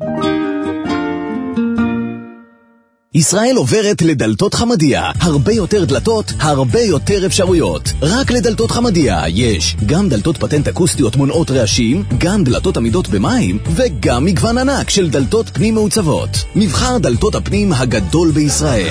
Speaker 11: ישראל עוברת לדלתות חמדיה. הרבה יותר דלתות, הרבה יותר אפשרויות. רק לדלתות חמדיה יש גם דלתות פטנט אקוסטיות מונעות רעשים, גם דלתות עמידות במים, וגם מגוון ענק של דלתות פנים מעוצבות. מבחר דלתות הפנים הגדול בישראל.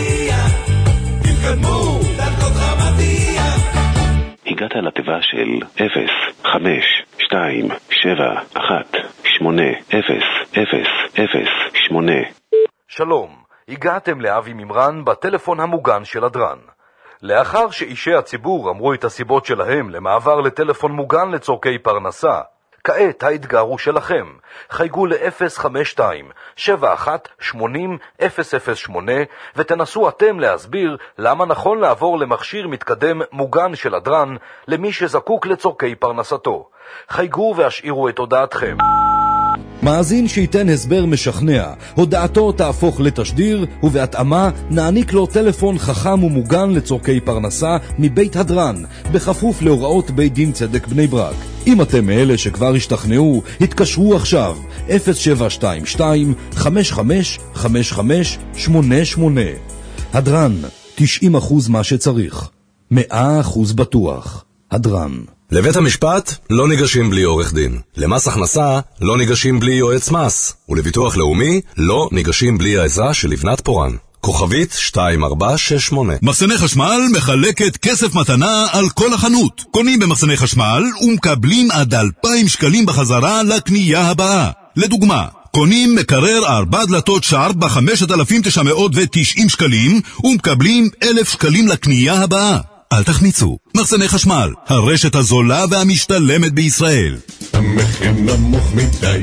Speaker 7: הגעת לתיבה של אפס, חמש, שתיים, שבע, אחת, שמונה, אפס, אפס, אפס, שמונה.
Speaker 22: שלום. הגעתם לאבי ממרן בטלפון המוגן של הדרן. לאחר שאישי הציבור אמרו את הסיבות שלהם למעבר לטלפון מוגן לצורכי פרנסה, כעת האתגר הוא שלכם. חייגו ל-אפס חמש שתיים, שבע אחת, שמונים, אפס אפס שמונה ותנסו אתם להסביר למה נכון לעבור למכשיר מתקדם מוגן של הדרן למי שזקוק לצורכי פרנסתו. חייגו והשאירו את הודעתכם. מאזין שייתן הסבר משכנע, הודעתו תהפוך לתשדיר, ובהתאמה נעניק לו טלפון חכם ומוגן לצורכי פרנסה מבית הדרן, בכפוף להוראות בית דין צדק בני ברק. אם אתם מאלה שכבר השתכנעו, התקשרו עכשיו, אפס שבע שתיים שתיים, חמש חמש, חמש חמש, שמונה שמונה. הדרן, תשעים אחוז מה שצריך, מאה אחוז בטוח. הדרן.
Speaker 23: לבית המשפט לא ניגשים בלי עורך דין. למס הכנסה לא ניגשים בלי יועץ מס. ולביטוח לאומי לא ניגשים בלי העזרה של לבנת פורן. כוכבית שתיים ארבע שש שמונה.
Speaker 24: מחסני חשמל מחלקת כסף מתנה על כל החנות. קונים במחסני חשמל ומקבלים עד אלפיים שקלים בחזרה לקנייה הבאה. לדוגמה, קונים מקרר ארבע דלתות שער ב-חמשת אלפים תשע מאות ותשעים שקלים ומקבלים אלף שקלים לקנייה הבאה. אל תחמיצו, מחסני חשמל, הרשת הזולה והמשתלמת בישראל.
Speaker 17: המחיר נמוך מדי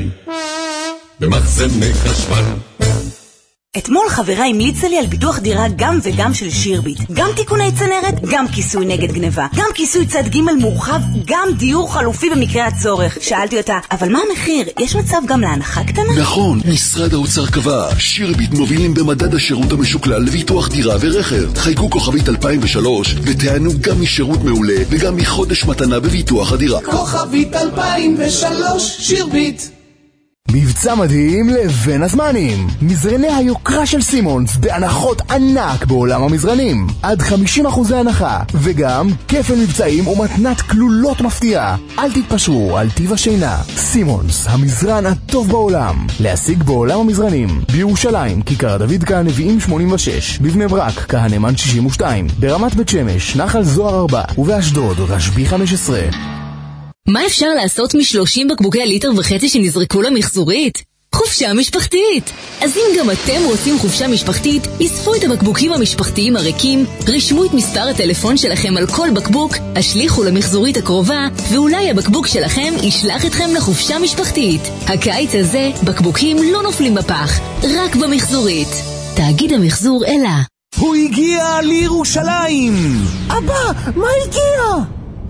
Speaker 17: במחסני חשמל.
Speaker 25: אתמול חברה המליצה לי על ביטוח דירה גם וגם של שירביט. גם תיקוני צנרת, גם כיסוי נגד גניבה, גם כיסוי צד ג' מורחב, גם דיור חלופי במקרה הצורך. שאלתי אותה, אבל מה המחיר? יש מצב גם להנחה קטנה?
Speaker 19: נכון, משרד האוצר קבע. שירביט מובילים במדד השירות המשוקלל לביטוח דירה ורכב. חייגו כוכבית אלפיים ושלוש ותענו גם משירות מעולה וגם מחודש מתנה בביטוח הדירה.
Speaker 17: כוכבית אלפיים ושלוש, שירביט.
Speaker 11: מבצע מדהים לבין הזמנים. מזרני היוקרה של סימונס בהנחות ענק בעולם המזרנים. עד חמישים אחוז הנחה, וגם כפל מבצעים ומתנת כלולות מפתיעה. אל תתפשרו על טיב השינה. סימונס, המזרן הטוב בעולם. להשיג בעולם המזרנים. בירושלים, כיכר דוד כהנביאים שמונים ושש. בבני ברק, כהנמן שישים ושתיים. ברמת בית שמש, נחל זוהר ארבע. ובאשדוד, רשב"י חמש עשרה.
Speaker 26: מה אפשר לעשות משלושים בקבוקי הליטר וחצי שנזרקו למחזורית? חופשה משפחתית! אז אם גם אתם רוצים חופשה משפחתית, אספו את הבקבוקים המשפחתיים הריקים, רשמו את מספר הטלפון שלכם על כל בקבוק, השליחו למחזורית הקרובה, ואולי הבקבוק שלכם ישלח אתכם לחופשה משפחתית. הקיץ הזה, בקבוקים לא נופלים בפח, רק במחזורית. תאגיד המחזור אלה.
Speaker 11: הוא הגיע לירושלים!
Speaker 17: אבא, מה הגיע?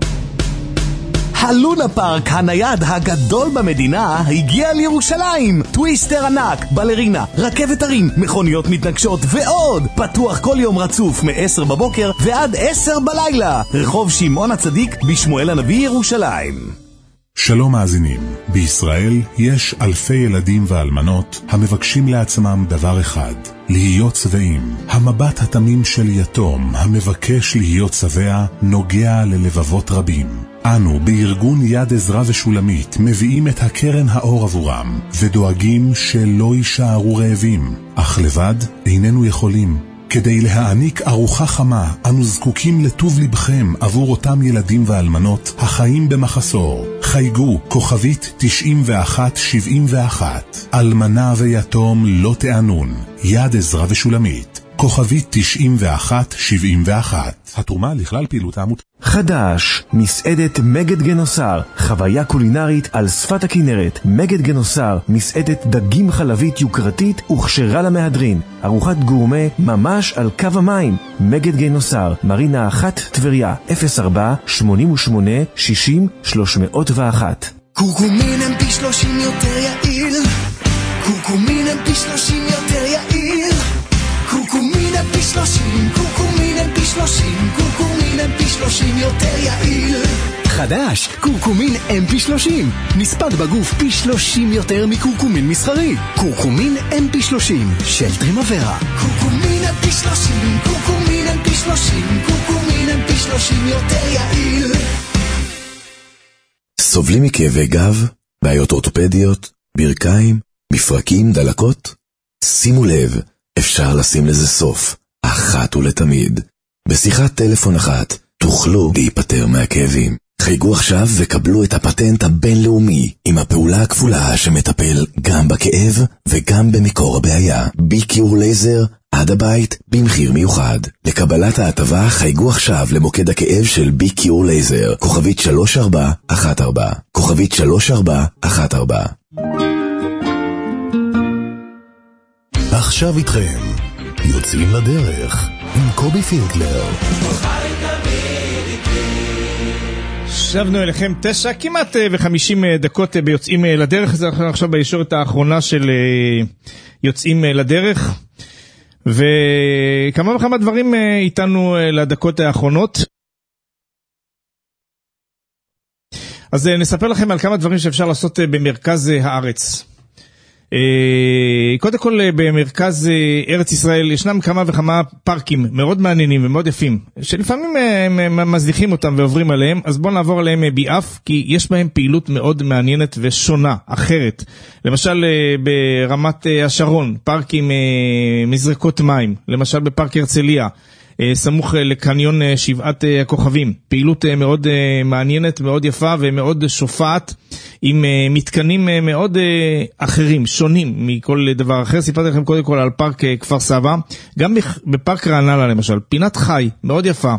Speaker 11: הלונה פארק הנייד הגדול במדינה הגיע לירושלים. טוויסטר ענק, בלרינה, רכבת הרים, מכוניות מתנגשות ועוד. פתוח כל יום רצוף מ-עשר בבוקר ועד עשר בלילה. רחוב שמעון הצדיק בשמואל הנביא ירושלים.
Speaker 13: שלום מאזינים, בישראל יש אלפי ילדים ואלמנות המבקשים לעצמם דבר אחד, להיות צבעים. המבט התמים של יתום המבקש להיות צבע נוגע ללבבות רבים. אנו בארגון יד עזרה ושולמית מביאים את הקרן האור עבורם ודואגים שלא יישארו רעבים, אך לבד איננו יכולים. כדי להעניק ארוחה חמה, אנו זקוקים לטוב לבכם עבור אותם ילדים ואלמנות החיים במחסור. חייגו כוכבית תשעים ואחת שבעים ואחת. אלמנה ויתום לא תענון. יד עזרה ושולמית. כוכבית תשעים ואחת שבעים ואחת. התרומה לכלל פעילות העמותה.
Speaker 3: חדש, מסעדת מגד גנוסר, חוויה קולינרית על שפת הכנרת. מגד גנוסר, מסעדת דגים חלבית יוקרתית וכשרה למהדרין. ארוחת גורמה ממש על קו המים. מגד גנוסר, מרינה אחת טבריה, אפס ארבע שמונים ושמונה שישים שלוש מאות ואחת.
Speaker 17: קורקומין הם פי שלושים יותר יעיל. קורקומין הם פי שלושים יותר יעיל. קורקומין הם פי שלושים, קורקומין הם פי שלושים, קורקומין הם פי שלושים יותר יעיל.
Speaker 5: חדש, קורקומין אם פי שלושים, נספק בגוף פי שלושים יותר מקורקומין מסחרי. קורקומין אם פי שלושים של טרימוורה.
Speaker 17: קורקומין אם פי שלושים, קורקומין אם פי שלושים, קורקומין אם פי שלושים יותר יעיל.
Speaker 8: סובלים מכאבי גב, בעיות אורתופדיות, ברכיים, מפרקים, דלקות? שימו לב, אפשר לשים לזה סוף, אחת ולתמיד. בשיחת טלפון אחת תוכלו להיפטר מהכאבים. חייגו עכשיו וקבלו את הפטנט הבינלאומי עם הפעולה הכפולה שמטפל גם בכאב וגם במקור הבעיה. בי-קיור לייזר עד הבית במחיר מיוחד. לקבלת ההטבה חייגו עכשיו למוקד הכאב של בי-קיור לייזר, כוכבית שלוש ארבע אחת ארבע, כוכבית שלוש ארבע אחת ארבע.
Speaker 19: עכשיו איתכם, יוצאים לדרך עם קובי פינקלר.
Speaker 4: שבנו אליכם תשע, כמעט וחמישים דקות ביוצאים לדרך. זה עכשיו בישורת האחרונה של יוצאים לדרך. וכמה וכמה דברים איתנו לדקות האחרונות. אז נספר לכם על כמה דברים שאפשר לעשות במרכז הארץ. קודם כל במרכז ארץ ישראל ישנם כמה וכמה פארקים מאוד מעניינים ומאוד יפים, שלפעמים מזניחים אותם ועוברים עליהם, אז בואו נעבור עליהם ביעף, כי יש בהם פעילות מאוד מעניינת ושונה, אחרת. למשל ברמת השרון, פארק עם מזרקות מים, למשל בפארק הרצליה, סמוך לקניון שבעת הכוכבים, פעילות מאוד מעניינת, מאוד יפה ומאוד שופעת, עם מתקנים מאוד אחרים, שונים מכל דבר אחר. סיפרתי לכם קודם כל על פארק כפר סבא, גם בפארק רעננה למשל, פינת חי, מאוד יפה,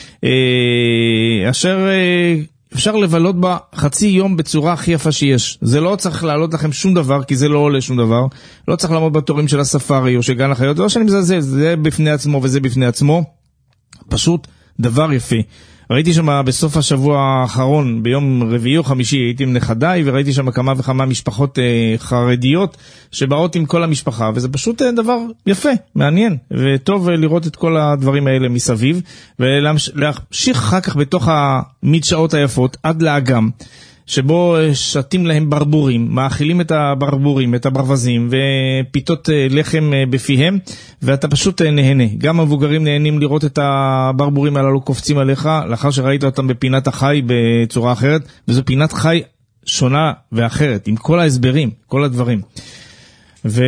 Speaker 4: אשר אפשר לבלות בה חצי יום בצורה הכי יפה שיש. זה לא צריך לעלות לכם שום דבר, כי זה לא עולה שום דבר. לא צריך לעמוד בתורים של הספארי או של גן החיות, זה לא שאני מזלזל, זה בפני עצמו וזה בפני עצמו. פשוט דבר יפה. ראיתי שם בסוף השבוע האחרון, ביום רביעי או חמישי, הייתי עם נכדיי, וראיתי שם כמה וכמה משפחות אה, חרדיות, שבאות עם כל המשפחה, וזה פשוט אה, דבר יפה, מעניין, וטוב אה, לראות את כל הדברים האלה מסביב, ולהמשיך אחר כך בתוך המדשאות היפות, עד לאגם, שבו שתים להם ברבורים, מאכילים את הברבורים, את הברווזים, ופיתות לחם בפיהם, ואתה פשוט נהנה. גם המבוגרים נהנים לראות את הברבורים הללו קופצים עליך, לאחר שראית אותם בפינת החי בצורה אחרת, וזו פינת חי שונה ואחרת, עם כל ההסברים, כל הדברים. ו...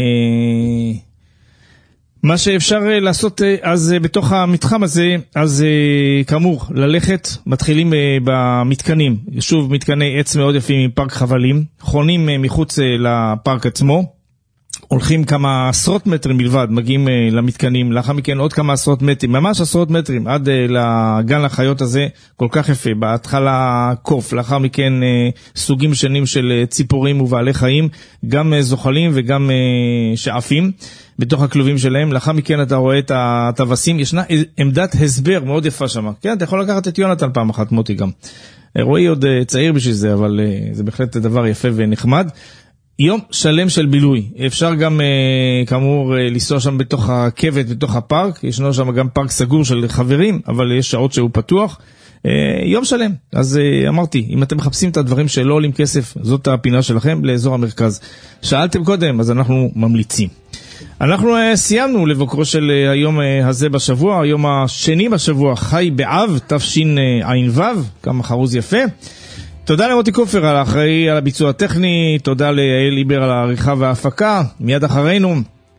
Speaker 4: מה שאפשר לעשות אז בתוך המתחם הזה, אז כאמור, ללכת, מתחילים במתקנים, שוב מתקני עץ מאוד יפים עם פארק חבלים, חונים מחוץ לפארק עצמו, הולכים כמה עשרות מטרים בלבד, מגיעים למתקנים, לאחר מכן עוד כמה עשרות מטרים, ממש עשרות מטרים, עד לגן החיות הזה, כל כך יפה, בהתחלה קוף, לאחר מכן סוגים שונים של ציפורים ובעלי חיים, גם זוחלים וגם שעפים, בתוך הכלובים שלהם. לאחר מכן אתה רואה את הטווסים, ישנה עמדת הסבר מאוד יפה שם, כן, אתה יכול לקחת את יונתן פעם אחת, מוטי גם, רואי עוד צעיר בשביל זה, אבל זה בהחלט דבר יפה ונחמד. יום שלם של בילוי, אפשר גם כאמור לנסוע שם בתוך הכבד, בתוך הפארק, ישנו שם גם פארק סגור של חברים, אבל יש שעות שהוא פתוח, יום שלם. אז אמרתי, אם אתם מחפשים את הדברים שלא עולים כסף, זאת הפינה שלכם לאזור המרכז. שאלתם קודם, אז אנחנו ממליצים. אנחנו סיימנו לבוקרו של היום הזה בשבוע, היום השני בשבוע, חי באב, תשע"ו, כמה חרוז יפה. תודה למוטי קופר על האחראי על הביצוע הטכני, תודה ליעל ליבר על העריכה וההפקה. מיד אחרינו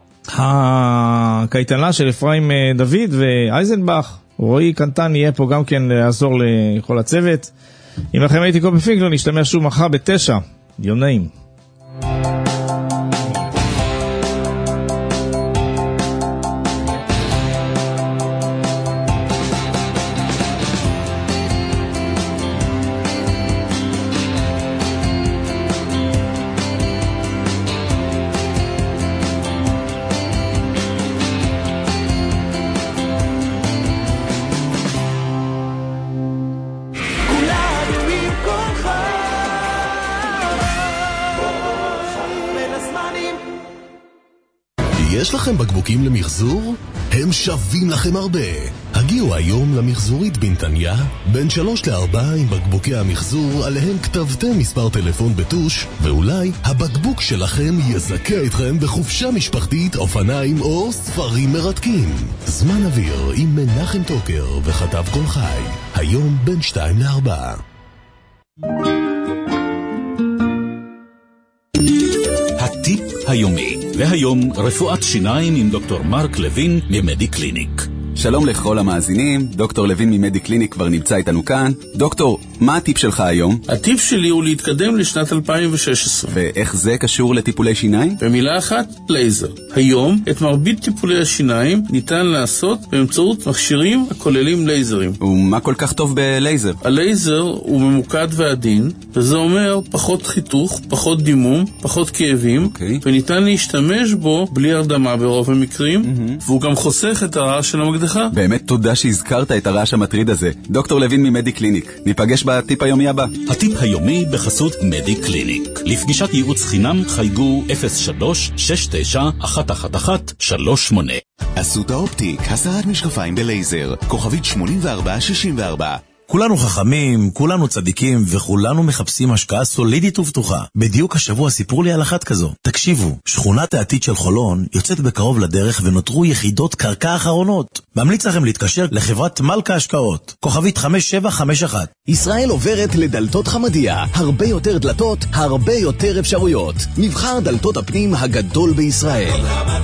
Speaker 4: הקייטנה של אפרים דוד ואייזנבך, רועי קנטן יהיה פה גם כן לעזור לכל הצוות. אם לכם הייתי קובי פינקלר, נשתמע שוב מחר בתשע. יום נעים.
Speaker 19: יש לכם בקבוקים למחזור? הם שווים לכם הרבה. הגיעו היום למחזורית בנתניה, בין שלוש לארבע עם בקבוקי המחזור, עליהם כתבתם מספר טלפון בטוש, ואולי הבקבוק שלכם יזכה אתכם בחופשה משפחתית, אופניים או ספרים מרתקים. זמן אוויר עם מנחם טוקר וכתב כל חי, היום בין שתיים לארבע.
Speaker 1: הטיפ היומי, והיום רפואת שיניים עם דוקטור מרק לוין ממדי קליניק.
Speaker 9: שלום לכל המאזינים, דוקטור לוין ממדי קליניק כבר נמצא איתנו כאן. דוקטור, מה הטיפ שלך היום?
Speaker 12: הטיפ שלי הוא להתקדם לשנת אלפיים ושש עשרה.
Speaker 9: ואיך זה קשור לטיפולי שיניים?
Speaker 12: במילה אחת, לייזר. היום את מרבית טיפולי השיניים ניתן לעשות באמצעות מכשירים הכוללים לייזרים.
Speaker 9: ומה כל כך טוב בלייזר?
Speaker 12: הלייזר הוא ממוקד ועדין, וזה אומר פחות חיתוך, פחות דימום, פחות כאבים, okay. וניתן להשתמש בו בלי הרדמה ברוב המקרים, mm-hmm. והוא גם חוסך את הרעש של המקדחה.
Speaker 9: באמת תודה שהזכרת את הרעש המטריד הזה. דוקטור לוין ממדי קליניק, ניפגש בטיפ היומי הבא.
Speaker 1: הטיפ היומי בחסות מדי קליניק. לפגישת ייעוץ חינם חייגו אפס שלוש שש תשע אחת אחת אחת שלוש שמונה.
Speaker 10: אסותא אופטיק, הסרת משקפיים בלייזר, כוכבית שמונים וארבע שישים וארבע.
Speaker 14: כולנו חכמים, כולנו צדיקים, וכולנו מחפשים השקעה סולידית ובטוחה. בדיוק השבוע סיפרו לי על אחת כזו. תקשיבו, שכונת העתיד של חולון יוצאת בקרוב לדרך ונותרו יחידות קרקע אחרונות. ממליץ לכם להתקשר לחברת מלכה השקעות. כוכבית חמש שבע חמש אחת.
Speaker 5: ישראל עוברת לדלתות חמדיה. הרבה יותר דלתות, הרבה יותר אפשרויות. מבחר דלתות הפנים הגדול בישראל.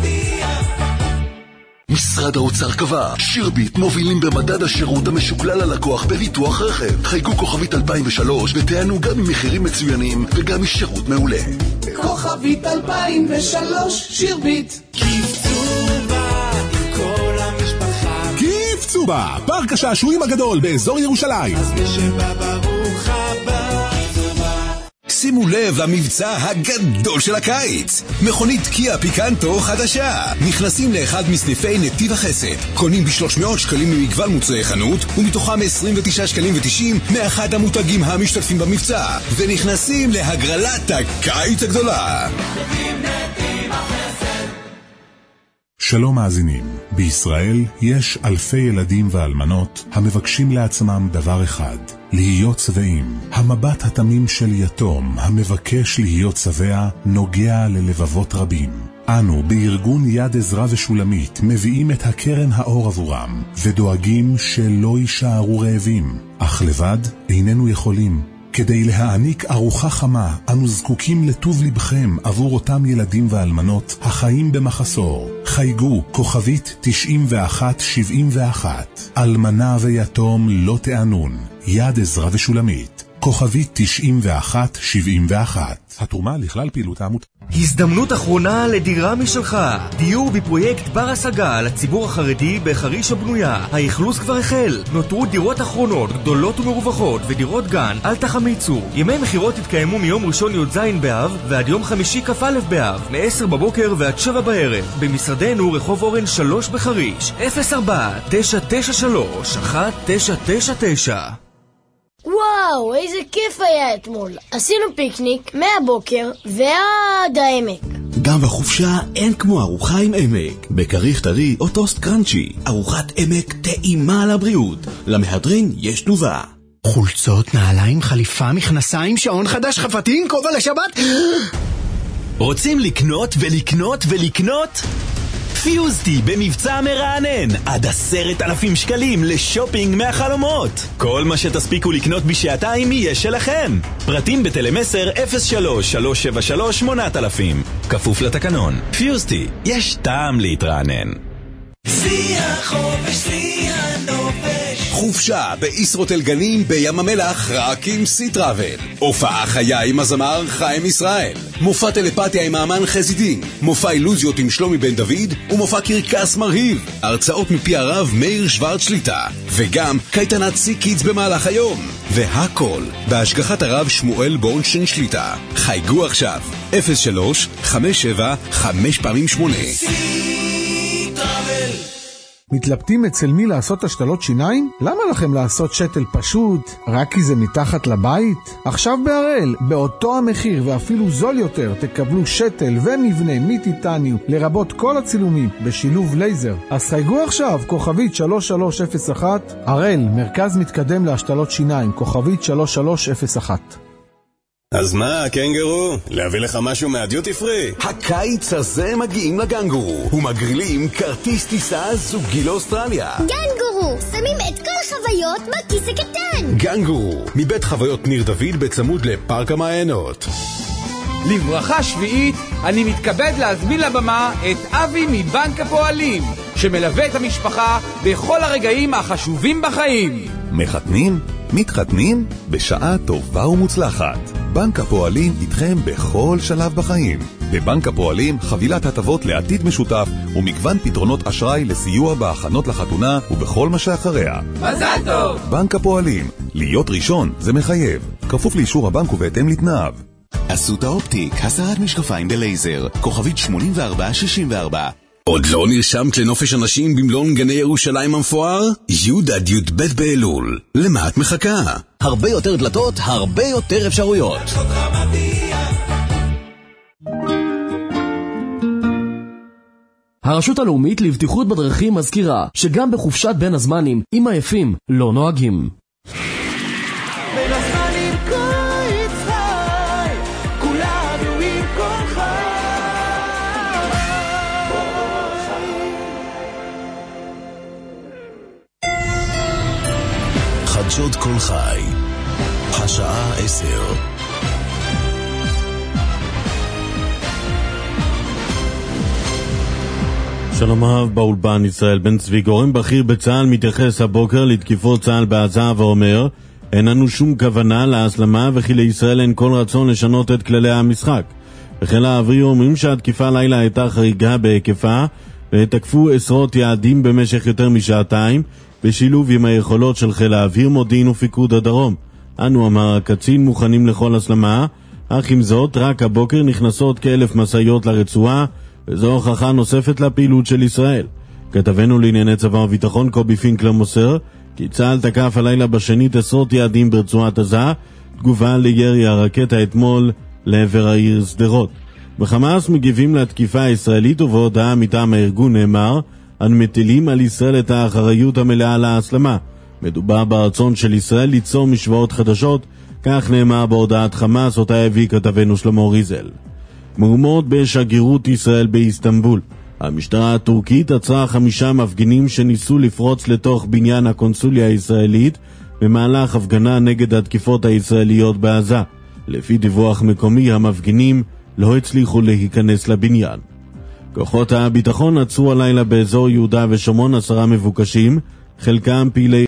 Speaker 19: משרד האוצר קבע, שירביט מובילים במדד השירות המשוקלל ללקוח בביטוח רכב. חייגו כוכבית אלפיים ושלוש ותענו גם ממחירים מצוינים וגם משירות מעולה.
Speaker 17: כוכבית אלפיים ושלוש, שירביט.
Speaker 19: קיפצובה עם כל המשפחה.
Speaker 24: קיפצובה, פארק השעשועים הגדול באזור ירושלים.
Speaker 19: אז נשבה ברוך הבא.
Speaker 15: שימו לב למבצע הגדול של הקיץ. מכונית קיה פיקנטו חדשה. נכנסים לאחד מסניפי נתיב החסד. קונים ב-שלוש מאות שקלים ממגוון מוצרי חנות, ומתוכם עשרים ותשעה שקלים ותשעים מאחד המותגים המשתתפים במבצע. ונכנסים להגרלת הקיץ הגדולה.
Speaker 13: שלום מאזינים, בישראל יש אלפי ילדים ואלמנות המבקשים לעצמם דבר אחד, להיות שבעים. המבט התמים של יתום המבקש להיות שבע נוגע ללבבות רבים. אנו בארגון יד עזרא ושולמית מביאים את הקרן האור עבורם ודואגים שלא יישארו רעבים, אך לבד איננו יכולים. כדי להעניק ארוחה חמה, אנו זקוקים לטוב לבכם עבור אותם ילדים ואלמנות החיים במחסור. חייגו כוכבית תשעים ואחת שבעים ואחת. אלמנה ויתום לא תענון. יד עזרא ושולמית. כוכבית תשעים ואחת שבעים ואחת. התרומה לכלל פעילות העמותה.
Speaker 16: הזדמנות אחרונה לדירה משלך. דיור בפרויקט בר השגה לציבור החרדי בחריש הבנויה. האכלוס כבר החל. נותרו דירות אחרונות גדולות ומרווחות ודירות גן. אל תחמיצו. ימי מחירות יתקיימו מיום ראשון י"ז באב ועד יום חמישי כ"א באב מ-עשר בבוקר ועד שבע בערב. במשרדנו רחוב אורן שלוש בחריש. אפס ארבע תשע תשע שלוש אחת תשע תשע תשע.
Speaker 27: וואו, איזה כיף היה אתמול. עשינו פיקניק מהבוקר ועד העמק.
Speaker 10: גם בחופשה אין כמו ארוחה עם עמק. בכריך טרי או טוסט קרנצ'י. ארוחת עמק טעימה על הבריאות. למהדרין יש תנובה.
Speaker 5: חולצות, נעליים, חליפה, מכנסיים, שעון חדש, חפתים, כובע לשבת.
Speaker 28: רוצים לקנות ולקנות ולקנות? פיוזטי במבצע מרענן עד עשרת אלפים שקלים לשופינג מהחלומות. כל מה שתספיקו לקנות בשעתיים יהיה שלכם. פרטים בטלמסר אפס שלוש שלוש שבע שלוש שמונה אלפים. כפוף לתקנון. פיוזטי, יש טעם להתרענן.
Speaker 17: שיא החופש, שיא הנופש.
Speaker 15: חופשה בישרוטל גנים בים המלח רק עם סי טראבל. הופעה חיה עם הזמר חיים ישראל. מופע טלפתיה עם האמן חזי דין. מופע אילוזיות עם שלומי בן דוד. ומופע קרקס מרהיב. הרצאות מפי הרב מאיר שוורץ שליטה. וגם קייטנת סי קידס במהלך היום. והכל בהשגחת הרב שמואל בורנשטיין שליטה. חייגו עכשיו אפס שלוש חמש שבע חמש פעמים שמונה.
Speaker 2: מתלבטים אצל מי לעשות השתלות שיניים? למה לכם לעשות שתל פשוט? רק כי זה מתחת לבית? עכשיו בהראל, באותו המחיר ואפילו זול יותר, תקבלו שתל ומבנה מטיטניום, לרבות כל הצילומים, בשילוב לייזר. אז חייגו עכשיו, כוכבית שלוש שלוש אפס אחת, הראל, מרכז מתקדם להשתלות שיניים, כוכבית שלוש שלוש אפס אחת.
Speaker 15: אז מה, קנגרו? להביא לך משהו מהדיוטי פרי?
Speaker 6: הקיץ הזה מגיעים לגנגרו ומגרילים כרטיס טיסה זוג גיל אוסטרליה.
Speaker 7: גנגרו, שמים את כל החוויות בכיס הקטן.
Speaker 15: גנגרו, מבית חוויות ניר דוד בצמוד לפארק המעיינות.
Speaker 18: לברכה שביעית, אני מתכבד להזמין לבמה את אבי מבנק הפועלים, שמלווה את המשפחה בכל הרגעים החשובים בחיים.
Speaker 20: מחתנים? מתחתנים? בשעה טובה ומוצלחת. בנק הפועלים איתכם בכל שלב בחיים. בבנק הפועלים חבילת הטבות לעתיד משותף ומגוון פתרונות אשראי לסיוע בהכנות לחתונה ובכל מה שאחריה.
Speaker 18: מזל טוב!
Speaker 20: בנק הפועלים, להיות ראשון זה מחייב. כפוף לאישור הבנק ובהתאם לתנאיו.
Speaker 28: אסותא אופטיק, הסרת משקפיים בלייזר, כוכבית שמונים וארבע שישים וארבע.
Speaker 15: עוד לא נרשמת לנופש אנשים במלון גני ירושלים המפואר? י' עד י' ב' באלול. למה את מחכה?
Speaker 28: הרבה יותר דלתות, הרבה יותר אפשרויות.
Speaker 11: הרשות הלאומית לבטיחות בדרכים מזכירה שגם בחופשת בין הזמנים, אם עייפים, לא נוהגים.
Speaker 17: בין הזמנים קיץ חי, כולנו עם כל חי.
Speaker 19: חדשות כל חי, השעה עשר.
Speaker 21: שלום רב באולפן ישראל בן צבי. גורם בכיר בצה"ל מתייחס הבוקר לתקיפות צה"ל בעזה ואומר אין לנו שום כוונה להסלמה וכי לישראל אין כל רצון לשנות את כללי המשחק. בחיל האוויר אומרים שהתקיפה לילה הייתה חריגה בהיקפה ותקפו עשרות יעדים במשך יותר משעתיים בשילוב עם היכולות של חיל האוויר, מודיעין ופיקוד הדרום. אנו, אמר הקצין, מוכנים לכל הסלמה, אך עם זאת רק הבוקר נכנסות כאלף מסעיות לרצועה וזו הוכחה נוספת לפעילות של ישראל. כתבנו לענייני צבא וביטחון קובי פינקלר מוסר כי צה"ל תקף הלילה בשנית עשרות יעדים ברצועת עזה, תגובה לירי הרקטה אתמול לעבר העיר שדרות. בחמאס מגיבים לתקיפה הישראלית ובהודעה מטעם הארגון נאמר אנו מטילים על ישראל את האחריות המלאה להסלמה. מדובר ברצון של ישראל ליצור משוואות חדשות, כך נאמר בהודעת חמאס אותה הביא כתבנו שלמה ריזל. מהומות בשגרירות ישראל באיסטנבול. המשטרה הטורקית עצרה חמישה מפגינים שניסו לפרוץ לתוך בניין הקונסוליה הישראלית במהלך הפגנה נגד התקיפות הישראליות בעזה. לפי דיווח מקומי, המפגינים לא הצליחו להיכנס לבניין. כוחות הביטחון עצרו הלילה באזור יהודה ושומרון עשרה מבוקשים, חלקם פעילי